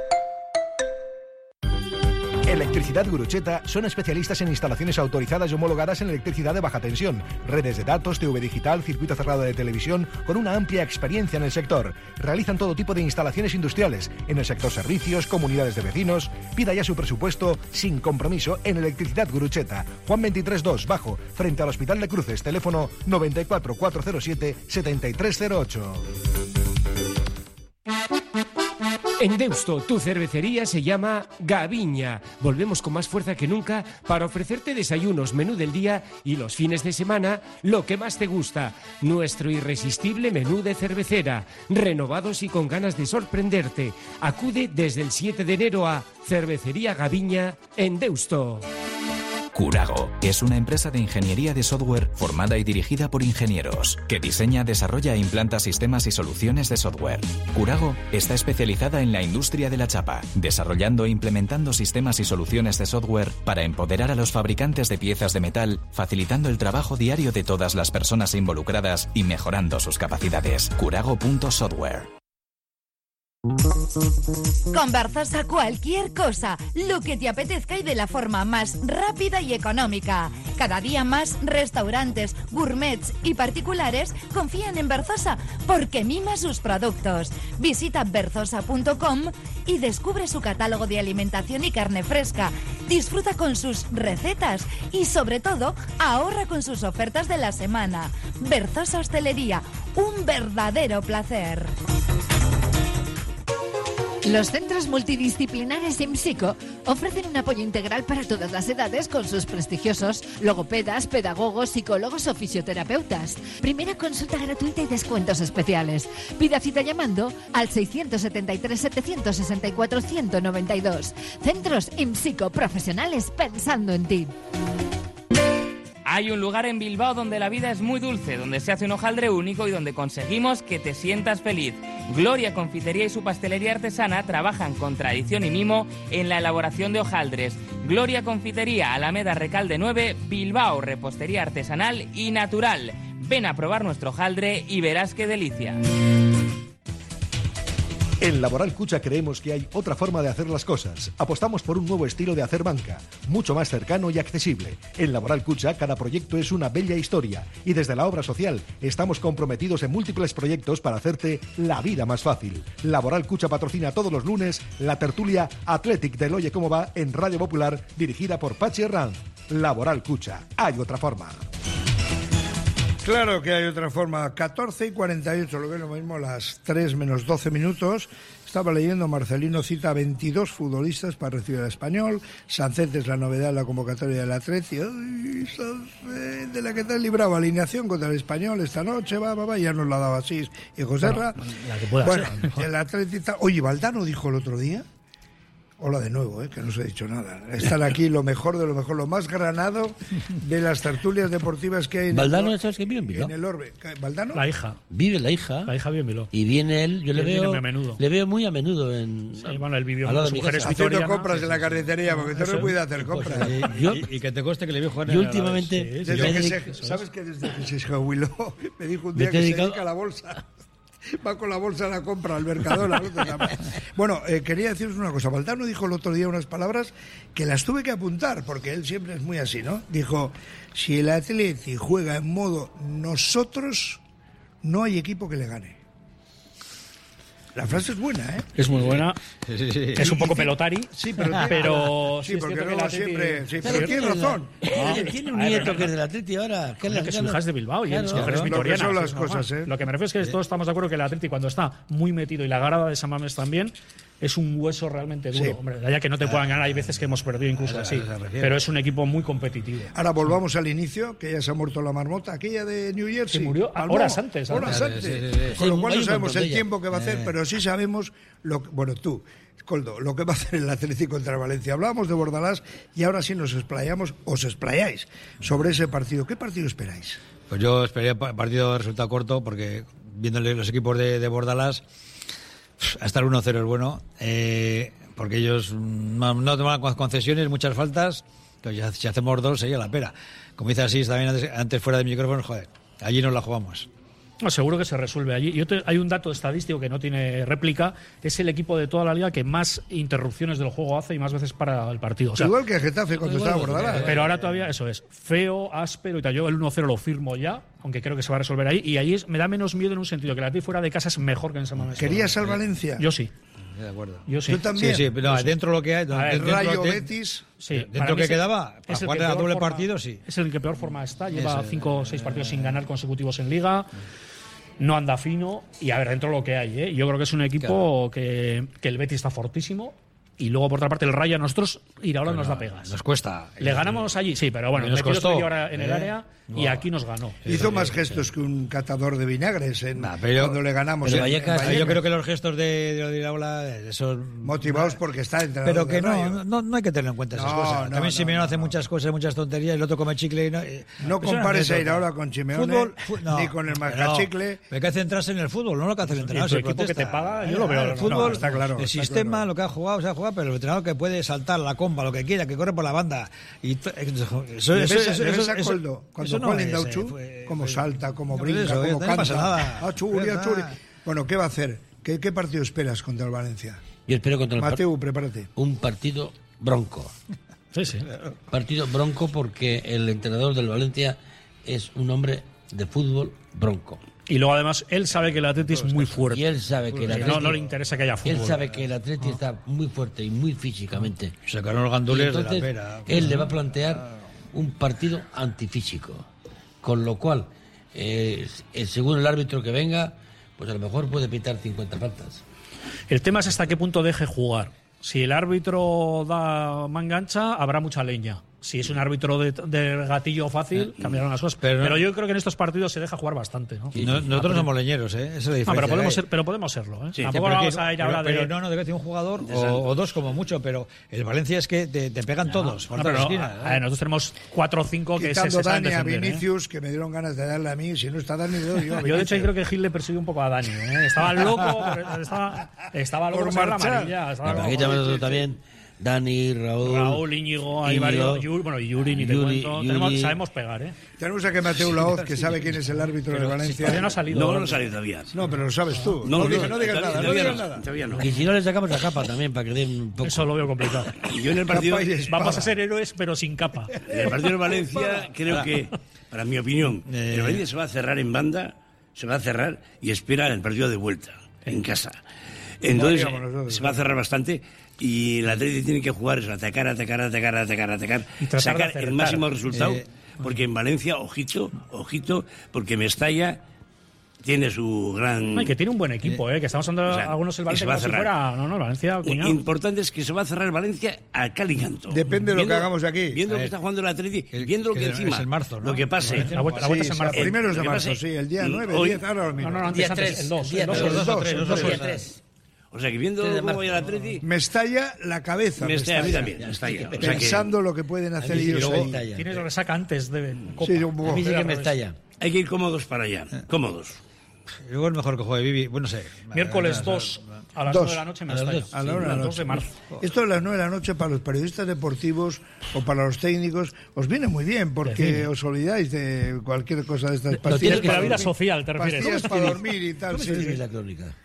Electricidad Gurucheta son especialistas en instalaciones autorizadas y homologadas en electricidad de baja tensión, redes de datos, T V digital, circuito cerrado de televisión, con una amplia experiencia en el sector. Realizan todo tipo de instalaciones industriales, en el sector servicios, comunidades de vecinos. Pida ya su presupuesto sin compromiso en Electricidad Gurucheta. Juan veintitrés dos, Bajo, frente al Hospital de Cruces, teléfono noventa y cuatro, cuatrocientos siete, setenta y tres cero ocho.
En Deusto, tu cervecería se llama Gaviña. Volvemos con más fuerza que nunca para ofrecerte desayunos, menú del día y los fines de semana, lo que más te gusta. Nuestro irresistible menú de cervecera, renovados y con ganas de sorprenderte. Acude desde el siete de enero a Cervecería Gaviña en Deusto.
Curago es una empresa de ingeniería de software formada y dirigida por ingenieros, que diseña, desarrolla e implanta sistemas y soluciones de software. Curago está especializada en la industria de la chapa, desarrollando e implementando sistemas y soluciones de software para empoderar a los fabricantes de piezas de metal, facilitando el trabajo diario de todas las personas involucradas y mejorando sus capacidades. Curago punto software.
Con Berzosa cualquier cosa, lo que te apetezca y de la forma más rápida y económica. Cada día más restaurantes, gourmets y particulares confían en Berzosa porque mima sus productos. Visita berzosa punto com y descubre su catálogo de alimentación y carne fresca. Disfruta con sus recetas y sobre todo ahorra con sus ofertas de la semana. Berzosa Hostelería, un verdadero placer.
Los centros multidisciplinares IMSICO ofrecen un apoyo integral para todas las edades con sus prestigiosos logopedas, pedagogos, psicólogos o fisioterapeutas. Primera consulta gratuita y descuentos especiales. Pida cita llamando al seiscientos setenta y tres, setecientos sesenta y cuatro, ciento noventa y dos. Centros IMSICO, profesionales pensando en ti.
Hay un lugar en Bilbao donde la vida es muy dulce, donde se hace un hojaldre único y donde conseguimos que te sientas feliz. Gloria Confitería y su pastelería artesana trabajan con tradición y mimo en la elaboración de hojaldres. Gloria Confitería, Alameda Recalde nueve, Bilbao, repostería artesanal y natural. Ven a probar nuestro hojaldre y verás qué delicia.
En Laboral Cucha creemos que hay otra forma de hacer las cosas. Apostamos por un nuevo estilo de hacer banca, mucho más cercano y accesible. En Laboral Cucha cada proyecto es una bella historia y desde la obra social estamos comprometidos en múltiples proyectos para hacerte la vida más fácil. Laboral Cucha patrocina todos los lunes la tertulia Athletic del Oye Cómo Va en Radio Popular, dirigida por Pachi Herranz. Laboral Cucha, hay otra forma.
Claro que hay otra forma. catorce y cuarenta y ocho, lo que es lo mismo, las tres menos doce minutos. Estaba leyendo, Marcelino cita a veintidós futbolistas para recibir al Español. Sancet es la novedad en la convocatoria del Atleti. Ay, Sancet, de la que te has librado. Alineación contra el Español esta noche, va, va, va. Ya nos la daba así. Y José Ra.
Bueno, la que pueda
bueno,
ser,
el Atleti está... Oye, Valdano dijo el otro día. Hola de nuevo, ¿eh? Que no os he dicho nada. Están aquí lo mejor de lo mejor, lo más granado de las tertulias deportivas que hay en
Valdano,
el,
¿sabes que vive en Bilbao?
en el Orbe. ¿Valdano?
La hija.
Vive la hija.
La hija vive en Bilbao.
Y viene él, yo le
Él
veo,
viene muy a menudo.
le veo muy a menudo en...
Sí, bueno, él vivió
al lado
con
de
su
mi
mujer
casa.
Haciendo compras en la carnicería, porque tú no puedes hacer compras.
Eh, y, y que te conste que le vi jugar
Yo
en
últimamente...
Sí, sí,
Desde
yo-
que
dedico-
se- ¿Sabes que desde que se jubiló me dijo un
Me
día
he
que
dedicado-
se dedica a la bolsa? Va con la bolsa a la compra, al Mercadona. ¿No? Bueno, eh, quería deciros una cosa. Valdano dijo el otro día unas palabras que las tuve que apuntar, porque él siempre es muy así, ¿no? Dijo, si el Atleti juega en modo nosotros, no hay equipo que le gane. La frase es buena, ¿eh?
Es muy buena.
Sí, sí, sí.
Es un poco pelotari.
Sí, pero,
pero
sí,
sí, es
porque
cierto que
luego
el Atleti-
siempre. Sí,
Pero
pero tiene
tiene
razón.
la- Tiene un
Ah,
nieto
pero
que es del Atleti ahora.
Que es su hija es de Bilbao y
Claro.
es mujer es
Lo que
vitoriana.
son las
es normal.
cosas, ¿eh?
Lo que me refiero es que todos estamos de acuerdo que el Atleti cuando está muy metido y la grada de San Mamés también es un hueso realmente duro.
Sí.
Hombre, ya que no te puedan ganar, hay veces que hemos perdido incluso así. Pero es un equipo muy competitivo.
Ahora volvamos al inicio, que ya se ha muerto la marmota, aquella de New Jersey.
Se murió
Palmó.
horas antes,
Horas
antes.
antes.
Sí, sí, sí.
Con lo
Sí,
cual
hay
no
un
sabemos
montón
el
de
tiempo que va a hacer,
Eh.
pero sí sabemos lo que, bueno, tú, Coldo, lo que va a hacer el Atlético contra Valencia. Hablábamos de Bordalás y ahora sí nos explayamos, os explayáis sobre ese partido. ¿Qué partido esperáis?
Pues yo esperaría pa- partido de resultado corto, porque viéndole los equipos de, de Bordalás, hasta el uno cero es bueno, eh, porque ellos no, no toman concesiones, muchas faltas, entonces ya- si hacemos dos sería la pera. Como dice Asís también antes, antes fuera de micrófono, joder, allí nos la jugamos.
No, seguro que se resuelve allí. Yo te- hay un dato estadístico que no tiene réplica. Es el equipo de toda la liga que más interrupciones del juego hace y más veces para el partido. O sea,
Igual que Getafe cuando estaba Bordalás.
pero ahora todavía eso es feo, áspero y tal. Yo el uno cero lo firmo ya, aunque creo que se va a resolver ahí. Y ahí es- me da menos miedo en un sentido, que la T fuera de casa es mejor que en San Mamés.
¿Querías al Valencia?
Yo sí.
De acuerdo.
Yo sí.
Yo también.
Sí, sí, pero no,
Yo sí.
dentro lo que hay,
A ver,
dentro,
Rayo,
de-
Betis.
Sí,
dentro
para mí
que
es el-
quedaba, para
es el
jugar
que
a
peor
doble
forma-
partido, sí.
Es el que peor forma está. Lleva
Eso,
cinco o seis partidos sin ganar consecutivos en Liga. No anda fino. Y a ver, dentro lo que hay, ¿eh? Yo creo que es un equipo que, que el Betis está fortísimo. Y luego, por otra parte, el Rayo a nosotros, Iraola nos da pegas.
Nos cuesta.
Le ganamos allí, sí, pero bueno,
Nos
metidos
costó,
media hora en el
¿eh?
área y
Buah.
aquí nos ganó.
Hizo más gestos que un catador de vinagres en,
Nah, pero yo-
cuando le ganamos.
pero
en-
Vallecas-
en
Ah,
Vallecas.
yo creo que los gestos de, de, de Iraola, esos
Motivados porque está entrenador
pero que
del Rayo.
no, no, no hay que tener en cuenta esas
No,
cosas.
no,
También
no,
Simeone
no,
hace
no.
muchas cosas, muchas tonterías, y el otro come chicle y no. eh,
No
eso es
compares a
anécdota.
Iraola con Simeone,
Fútbol, fu- no,
ni con el
pero
mascachicle.
no, hay que centrarse en el fútbol, no lo que hace el entrenador.
tu
si
equipo que
protesta.
te paga, yo
Eh,
lo veo,
El
no,
fútbol,
está claro,
el
está
sistema,
claro.
lo que ha jugado, se ha jugado, pero el entrenador que puede saltar la comba, lo que quiera, que corre por la banda. Y t- eso, eso,
¿Le
eso,
ves,
eso,
le ves
eso-
a
eso-
Coldo cuando
eso no
juega en
es,
Dauchu?
eh, fue-
Cómo
fue-
salta, cómo
No,
brinca,
eso,
cómo
no
canta.
pasa nada.
Achuri,
Ya está.
achuri. Bueno, ¿qué va a hacer? ¿Qué, qué partido esperas contra el Valencia?
Yo espero contra el par-
Mateu, prepárate.
un partido bronco.
Sí, sí.
Partido bronco porque el entrenador del Valencia es un hombre de fútbol bronco.
Y luego además él sabe que el Atleti es muy fuerte.
Y él sabe que el
Que
Atleti,
no, no le interesa que haya fútbol.
él sabe que el Atleti está muy fuerte y muy físicamente.
Sacaron los
Y
gandules de la
entonces,
pera.
él le va a plantear un partido antifísico. Con lo cual, eh, eh, según el árbitro que venga, pues a lo mejor puede pitar cincuenta faltas.
El tema es hasta qué punto deje jugar. Si el árbitro da manga ancha, habrá mucha leña. Si es un árbitro de, de gatillo fácil, cambiarán las cosas. Pero,
Pero-
yo creo que en estos partidos se deja jugar bastante, ¿no?
No- nosotros somos leñeros, ¿eh? Esa es la
No,
diferencia.
pero podemos
que hay.
ser, pero podemos serlo, ¿eh?
Sí,
Tampoco
pero
vamos
que-
a ir
pero-
ahora de.
pero no, no debe ser un jugador o, o dos como mucho, pero el Valencia es que te, te pegan todos.
No,
por
pero
todas
no,
las esquinas,
a ver, nosotros tenemos cuatro o cinco que se,
Quitando
se saben
Dani a
defender, ¿eh?
Vinicius, que me dieron ganas de darle a mí. Si no está Dani, le doy yo. a
Yo de hecho
Vinicius.
creo que Gil le persigue un poco a Dani, ¿eh? Estaba loco, pero estaba, estaba loco
Por
por sacar la
marchar.
amarilla. Estaba
Aquí
loco.
tenemos nosotros también Dani, Raúl.
Raúl, Íñigo, hay
Íñigo,
varios. Yuri, bueno, y Yuri, ni te
Yuri,
cuento.
Yuri.
Tenemos- sabemos pegar, ¿eh?
Tenemos aquí a Mateu Laoz, que sabe quién es el árbitro de Valencia.
Todavía no ha salido.
No, no sale todavía.
No, pero lo sabes tú.
No,
No,
no,
digas, no digas
todavía-
nada, no
todavía
digas
no,
nada.
todavía no.
Y si no le sacamos la capa también para que den un poco.
Eso lo veo complicado.
Y yo en el partido,
Capa y espada.
Vamos a ser héroes, pero sin capa.
en el partido de Valencia, creo que, para mi opinión,
Eh.
el Valencia se va a cerrar en banda, se va a cerrar y espera el partido de vuelta, en casa. Entonces,
Como haríamos nosotros.
se va a cerrar bastante y el Atlético tiene que jugar es atacar, atacar, atacar, atacar, atacar,
Y tratar de
sacar el
acertar.
máximo resultado,
Eh.
porque en Valencia, ojito, ojito, porque Mestalla tiene su gran...
Ay, que tiene un buen equipo, ¿eh? Que estamos hablando
O sea,
algunos el
y
Valencia
se va a
como si
cerrar.
fuera. No, no, Valencia, cuñado.
Importante es que se va a cerrar Valencia a cal y canto.
Depende de lo
Viendo-
que hagamos aquí.
Viendo lo
A
que
ver.
está jugando el Atlético,
Que-
viendo lo
que
que
es
encima,
en marzo, ¿no?
lo que pase.
La vuelta, la vuelta
Sí,
es en
sí,
marzo.
a primeros de
Lo que
marzo,
pase-
sí, el día
y
nueve,
hoy-
diez, ahora lo
No,
mismo.
no, no, antes,
Día
antes,
tres,
el dos.
día
El dos,
tres,
el dos,
dos,
el
dos,
dos,
dos,
el
dos.
dos.
O sea, que viendo
tres de
cómo
marzo.
va el Atlético,
Me estalla la cabeza.
me está a mí
estalla.
también. me está ahí. O sea que-
Pensando lo que pueden hacer
sí,
ellos
luego-
ahí.
Talla.
Tienes resaca antes de Copa.
Sí, un poco.
A mí sí
Pero
que
al
me
revés.
estalla.
hay que ir cómodos para allá. Cómodos.
Luego es mejor que juegue Vivi. Bueno, no sé.
Miércoles dos a las
Dos.
nueve de la noche me
A las
estalla.
dos.
A la hora de la
Sí, dos
noche.
de marzo.
Esto de las nueve de la noche para los periodistas deportivos o para los técnicos os viene muy bien porque os olvidáis de cualquier cosa de estas
tienes
pastillas.
que
Para la
para
vida
dormir.
social, te refieres.
Pastillas para dormir y tal.
¿Cómo
sí,
escribís
sí.
la crónica?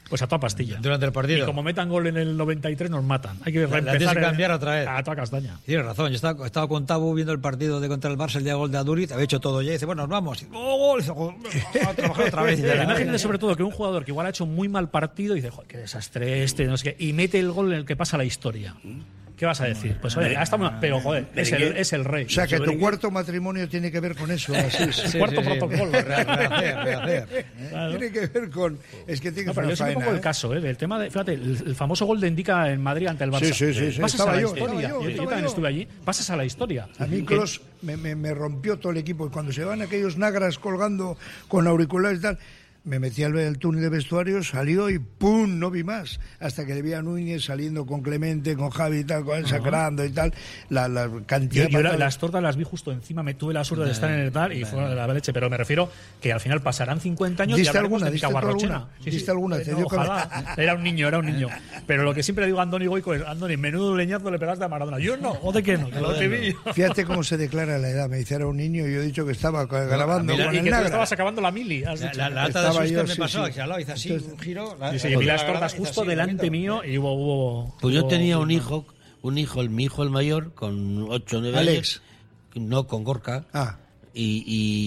Pues a toda pastilla.
Durante el partido.
Y como metan gol en el noventa y tres nos matan. Hay que reempezar.
La tienes que cambiar otra vez.
A toda castaña.
Tienes razón. Yo estaba, estaba con Tabu viendo el partido de contra el Barça, el día gol de Aduriz, había hecho todo ya y dice, bueno, nos vamos. Y, oh, gol, dice, oh, a trabajar otra vez.
Imagínate sobre todo que un jugador que igual ha hecho muy mal partido y dice, joder, qué desastre este, no sé qué, y mete el gol en el que pasa la historia. ¿Qué vas a decir? Pues oye, hasta muy... pero joder, es el, es el rey.
O sea, que tu cuarto matrimonio tiene que ver con eso. Así es.
Sí, cuarto sí, protocolo.
Sí. Rehacer, rehacer. Tiene que ver con... Es que tiene que
no, pero es un poco ¿eh? el caso, ¿eh? El tema de... Fíjate, el, el famoso gol de Indica en Madrid ante el Barça.
Sí, sí, sí. sí.
Pasas
estaba
a la
yo,
historia.
Estaba yo,
yo, yo también
yo.
estuve allí. Pasas a la historia.
A mí Kroos me, me, me rompió todo el equipo. Y cuando se van aquellos nagras colgando con auriculares y tal... Me metí al el túnel de vestuario, salió y ¡pum! No vi más. Hasta que le vi a Núñez saliendo con Clemente, con Javi y tal, con él sacrando y tal. La, la cantidad
yo, yo la, las tortas las vi justo encima, me tuve la suerte de estar en el tal y fue de la leche. Pero me refiero que al final pasarán cincuenta años y hablaremos de Picaguarrochena.
¿Diste sí, sí. alguna?
Eh, no, ojalá. Era un niño, era un niño. Pero lo que siempre digo a Andoni Goico es, Andoni, menudo leñazo le pegaste a Maradona. Yo no, o de qué no, que lo te vi.
Fíjate cómo se declara la edad. Me dice, era un niño y yo he dicho que estaba grabando
no,
con
y
el
que
Nagra.
tú estabas acabando la mili. Has
la,
dicho.
la, la alta de susto me pasó. Al lado, hice así,
Entonces,
un giro.
La, sí, sí, vi las tortas justo así, delante mío y hubo, hubo.
Pues yo
hubo,
tenía un
hubo,
hijo, un hijo, el, mi hijo el mayor, con ocho o nueve
Alex.
años. No, con Gorka.
Ah.
Y,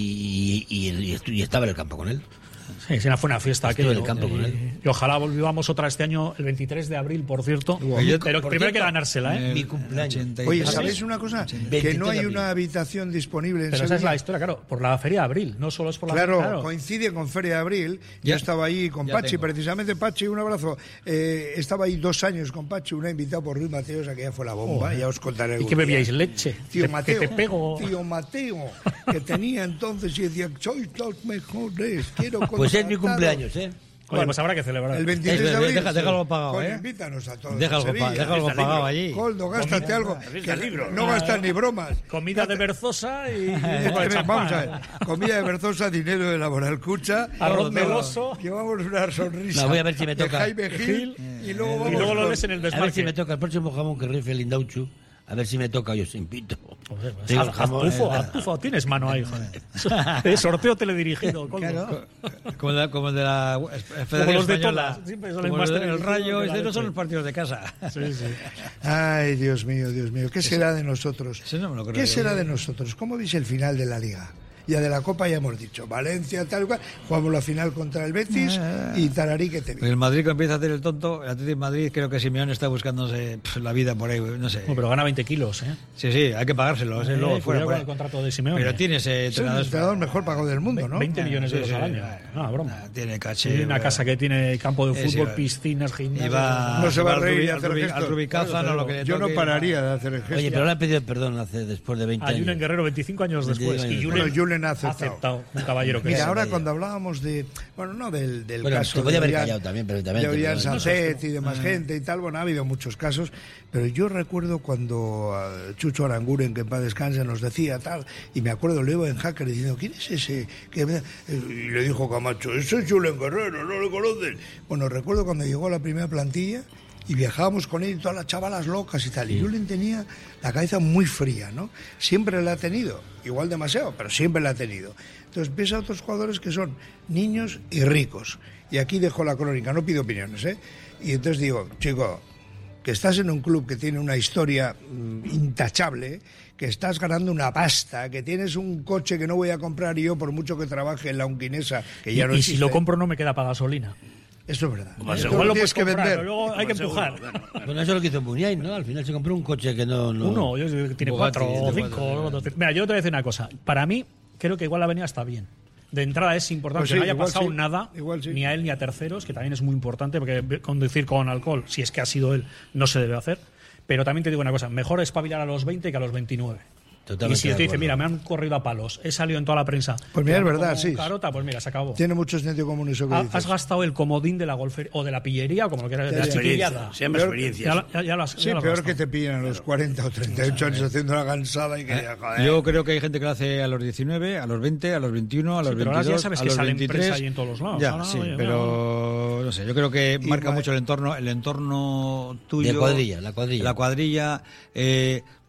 y, y, y, y estaba en el campo con él.
Sí, sí, fue una fiesta
Estuve
aquello.
en el campo
y,
con él.
Y ojalá volvamos otra este año, el veintitrés de abril, por cierto.
Yo,
pero
por
primero
cierto,
hay que ganársela, ¿eh?
Mi cumpleaños.
Oye, ¿sabéis una cosa? Que no hay una habitación disponible en
Pero
Sevilla.
esa es la historia, claro, por la Feria de Abril, no solo es por la
Claro,
Feria, claro.
coincide con Feria de Abril. Yo
Ya,
estaba ahí con
ya
Pachi,
tengo.
precisamente Pachi, un abrazo. Eh, estaba ahí dos años con Pachi, una invitada por Luis Mateos, aquella fue la bomba,
Joder.
ya os contaré.
¿Y
algún
qué
día.
bebíais? ¿Leche?
Tío
¿Te-
Mateo,
que te pego?
tío Mateo, que tenía entonces y decía, sois los mejores, quiero
Pues es mi
contrataros".
cumpleaños, ¿eh?
Oye, pues habrá que celebrar.
El veintitrés
Es,
de abril.
deja- déjalo pagado,
Coño,
¿eh?
invítanos a todos.
Deja
a
algo,
Sevilla.
pa- deja algo
Revista
pagado
libro.
allí.
Coldo, gástate algo.
Revista
que
libro.
No gastas ni bromas.
Comida de berzosa y...
Vamos a ver, comida de berzosa, dinero de Laboral Cucha,
Arroz meloso.
llevamos una sonrisa
No, voy a ver si me
de
toca.
Jaime Gil, y luego vamos
Y luego lo
con-
lees en el
A ver si
desmarque.
me toca el próximo jamón que rife el Indauchu. A ver si me toca yo sin pito.
Joder, pues,
Digo,
haz-
el jamón,
haz tufo,
eh,
haz tufo. Tienes mano ahí, joder. Eh, sorteo teledirigido. Coldo.
Claro.
Como, el de- como el de la eh, Federación
Como los de
Española.
todas, siempre salen
Como
más
el, de- el
televisados
Rayo,
que la
este no son
leche.
los partidos de casa.
Sí, sí.
Ay, Dios mío, Dios mío, ¿qué será de nosotros?
Ese no me lo creo
¿Qué
yo.
será de nosotros? ¿Cómo veis el final de la Liga? Ya de la Copa ya hemos dicho, Valencia, tal cual, jugamos la final contra el Betis y Tararí que te vi.
El Madrid que empieza a hacer el tonto, el Atlético de Madrid, creo que Simeone está buscándose pf, la vida por ahí, no sé.
No, pero gana veinte kilos, ¿eh?
Sí, sí, hay que pagárselo. ese
Eh,
luego fuera
cuidado
por
con
ahí.
el contrato de Simeone.
Pero tiene ese
Es el
entrenador.
entrenador mejor pagado del mundo, ¿no?
veinte millones de
Sí,
euros
sí,
al año.
sí.
No, broma.
Ah, tiene caché.
Sí, una
bueno.
casa que tiene campo de
Sí, sí,
fútbol,
va.
piscinas, gimnasio.
Y va,
No se va a
al
reír
Rubi-
y
al
hacer
Rubi-
gestos.
al Rubicázano, lo que le
Yo no
toque,
pararía de hacer el gesto.
Oye, pero le ha pedido perdón hace después de veinte
A Julen
años.
Guerrero veinticinco años
veinticinco
después. Y
años.
Julen,
Bueno, Julen ha aceptado.
un caballero que
Mira,
es.
ahora
ella.
cuando hablábamos de, bueno, no del, del
Bueno,
caso
se podía
de
haber
Orián-
callado también perfectamente,
de Orián
pero no,
Sanzet y demás gente y tal, bueno, ha habido muchos casos, pero yo recuerdo cuando uh, Chucho Aranguren, que en paz descanse, nos decía tal, y me acuerdo Leo en Hacker diciendo, ¿quién es ese? Que me-?" Y le dijo Camacho, ese es Julen Guerrero, no lo conocen. Bueno, recuerdo cuando llegó a la primera plantilla y viajábamos con él y todas las chavalas locas y tal, y Julen tenía la cabeza muy fría, ¿no? Siempre la ha tenido, igual demasiado, pero siempre la ha tenido. Entonces ves a otros jugadores que son niños y ricos. Y aquí dejo la crónica, no pido opiniones, ¿eh? Y entonces digo, chico, que estás en un club que tiene una historia mm, intachable, que estás ganando una pasta, que tienes un coche que no voy a comprar yo por mucho que trabaje en la Unquinesa, que
Y,
ya no
y
existe.
si lo compro no me queda para gasolina.
Eso es verdad.
Como
Esto
igual lo
tienes
puedes
que
comprar,
vender.
pero luego hay que
Como
empujar.
seguro, bueno.
Bueno, eso es lo que hizo Muniain, ¿no? Al final se compró un coche que no... no...
Uno, yo creo que tiene
Bugatti,
cuatro o
tiene
cinco.
cuatro,
doce. Mira, yo te voy a decir una cosa. Para mí, creo que igual la avenida está bien. De entrada es importante
Pues
que
sí,
no haya
igual
pasado
sí,
nada,
igual sí.
ni a él ni a terceros, que también es muy importante, porque conducir con alcohol, si es que ha sido él, no se debe hacer. Pero también te digo una cosa, mejor espabilar a los veinte que a los veintinueve.
Totalmente
y si
de
te dice,
acuerdo.
mira, me han corrido a palos, he salido en toda la prensa.
Pues mira, es
como
verdad, sí.
Carota, pues mira, se acabó.
Tiene mucho sentido común eso que
Ha-
dices.
Has gastado el comodín de la golfería o de la pillería o como lo quieras
Ya,
de la
ya.
chiquillada.
Experiencia, se llama
Peor-
experiencia.
Ya, la- ya- ya lo has-
Sí,
ya lo has
peor
gastado.
que te pillan a los cuarenta o treinta y ocho años haciendo una cansada y que ya, joder.
Yo creo que hay gente que lo hace a los diecinueve, a los veinte, a los veintiuno, a los
Sí, pero ahora ya
veintidós,
sabes
a
que
los
sale
veintitrés.
empresa ahí en todos los lados.
Ya,
Ahora,
sí,
oye,
pero no sé, yo creo que
Y
marca
ma-
mucho el entorno, el entorno tuyo.
De cuadrilla, la cuadrilla.
La cuadrilla, eh,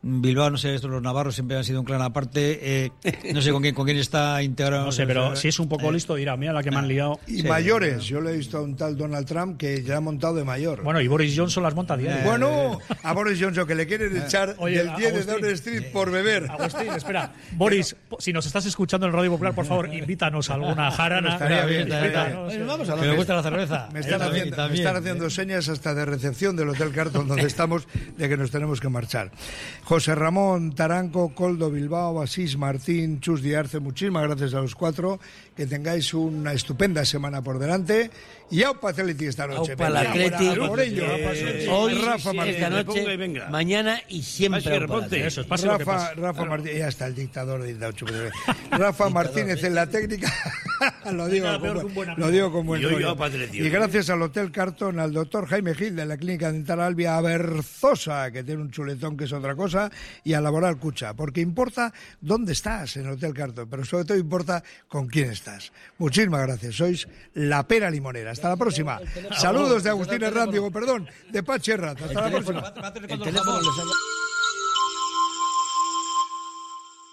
Bilbao, no sé, estos los navarros siempre han sido un clan aparte. Eh, no sé con quién, con quién está integrado.
No sé, pero si es un poco listo, dirá, mira la que me han liado.
Y
Sí.
mayores, yo le he visto a un tal Donald Trump que ya ha montado de mayor.
Bueno, y Boris Johnson las monta a diario.
Bueno, a Boris Johnson que le quieren echar
Oye,
del diez de
Agustín.
Downing Street por beber.
Agustín, espera. Boris, si nos estás escuchando en el Radio Popular, por favor, invítanos a alguna jarana.
Estaría bien, estaría bien.
Invítanos.
Bueno, vamos a
Que me gusta la cerveza.
Me están,
También,
haciendo,
también.
me están haciendo señas hasta de recepción del Hotel Carton donde estamos de que nos tenemos que marchar. José Ramón, Taranco, Coldo, Bilbao, Asís, Martín, Chus Diarce, muchísimas gracias a los cuatro. Que tengáis una estupenda semana por delante. Y aupa Atleti esta noche.
Aupa el Atleti.
Por ello,
Eh, hoy,
Rafa Martín.
esta noche, mañana y siempre. aupa el Atleti.
Eso es, pase lo que
Rafa,
pase.
Rafa Martínez, ya está el dictador de Indauchu. Rafa Martínez en la técnica. lo, digo
Nada
con,
peor que un buen
buen-
amigo.
lo digo con buen
Y hoy
rollo.
yo, Padre Dios.
Y gracias al Hotel Carton, al doctor Jaime Gil de la Clínica Dental Albia Aberzosa, que tiene un chuletón que es otra cosa, y a Laboral Cucha, porque importa dónde estás en el Hotel Carton, pero sobre todo importa con quién estás. Muchísimas gracias, sois la pera limonera. Hasta la próxima. Saludos de Agustín Herrán, digo, perdón, de Pachi Herrán. Hasta la próxima.
El teléfono lo sabe.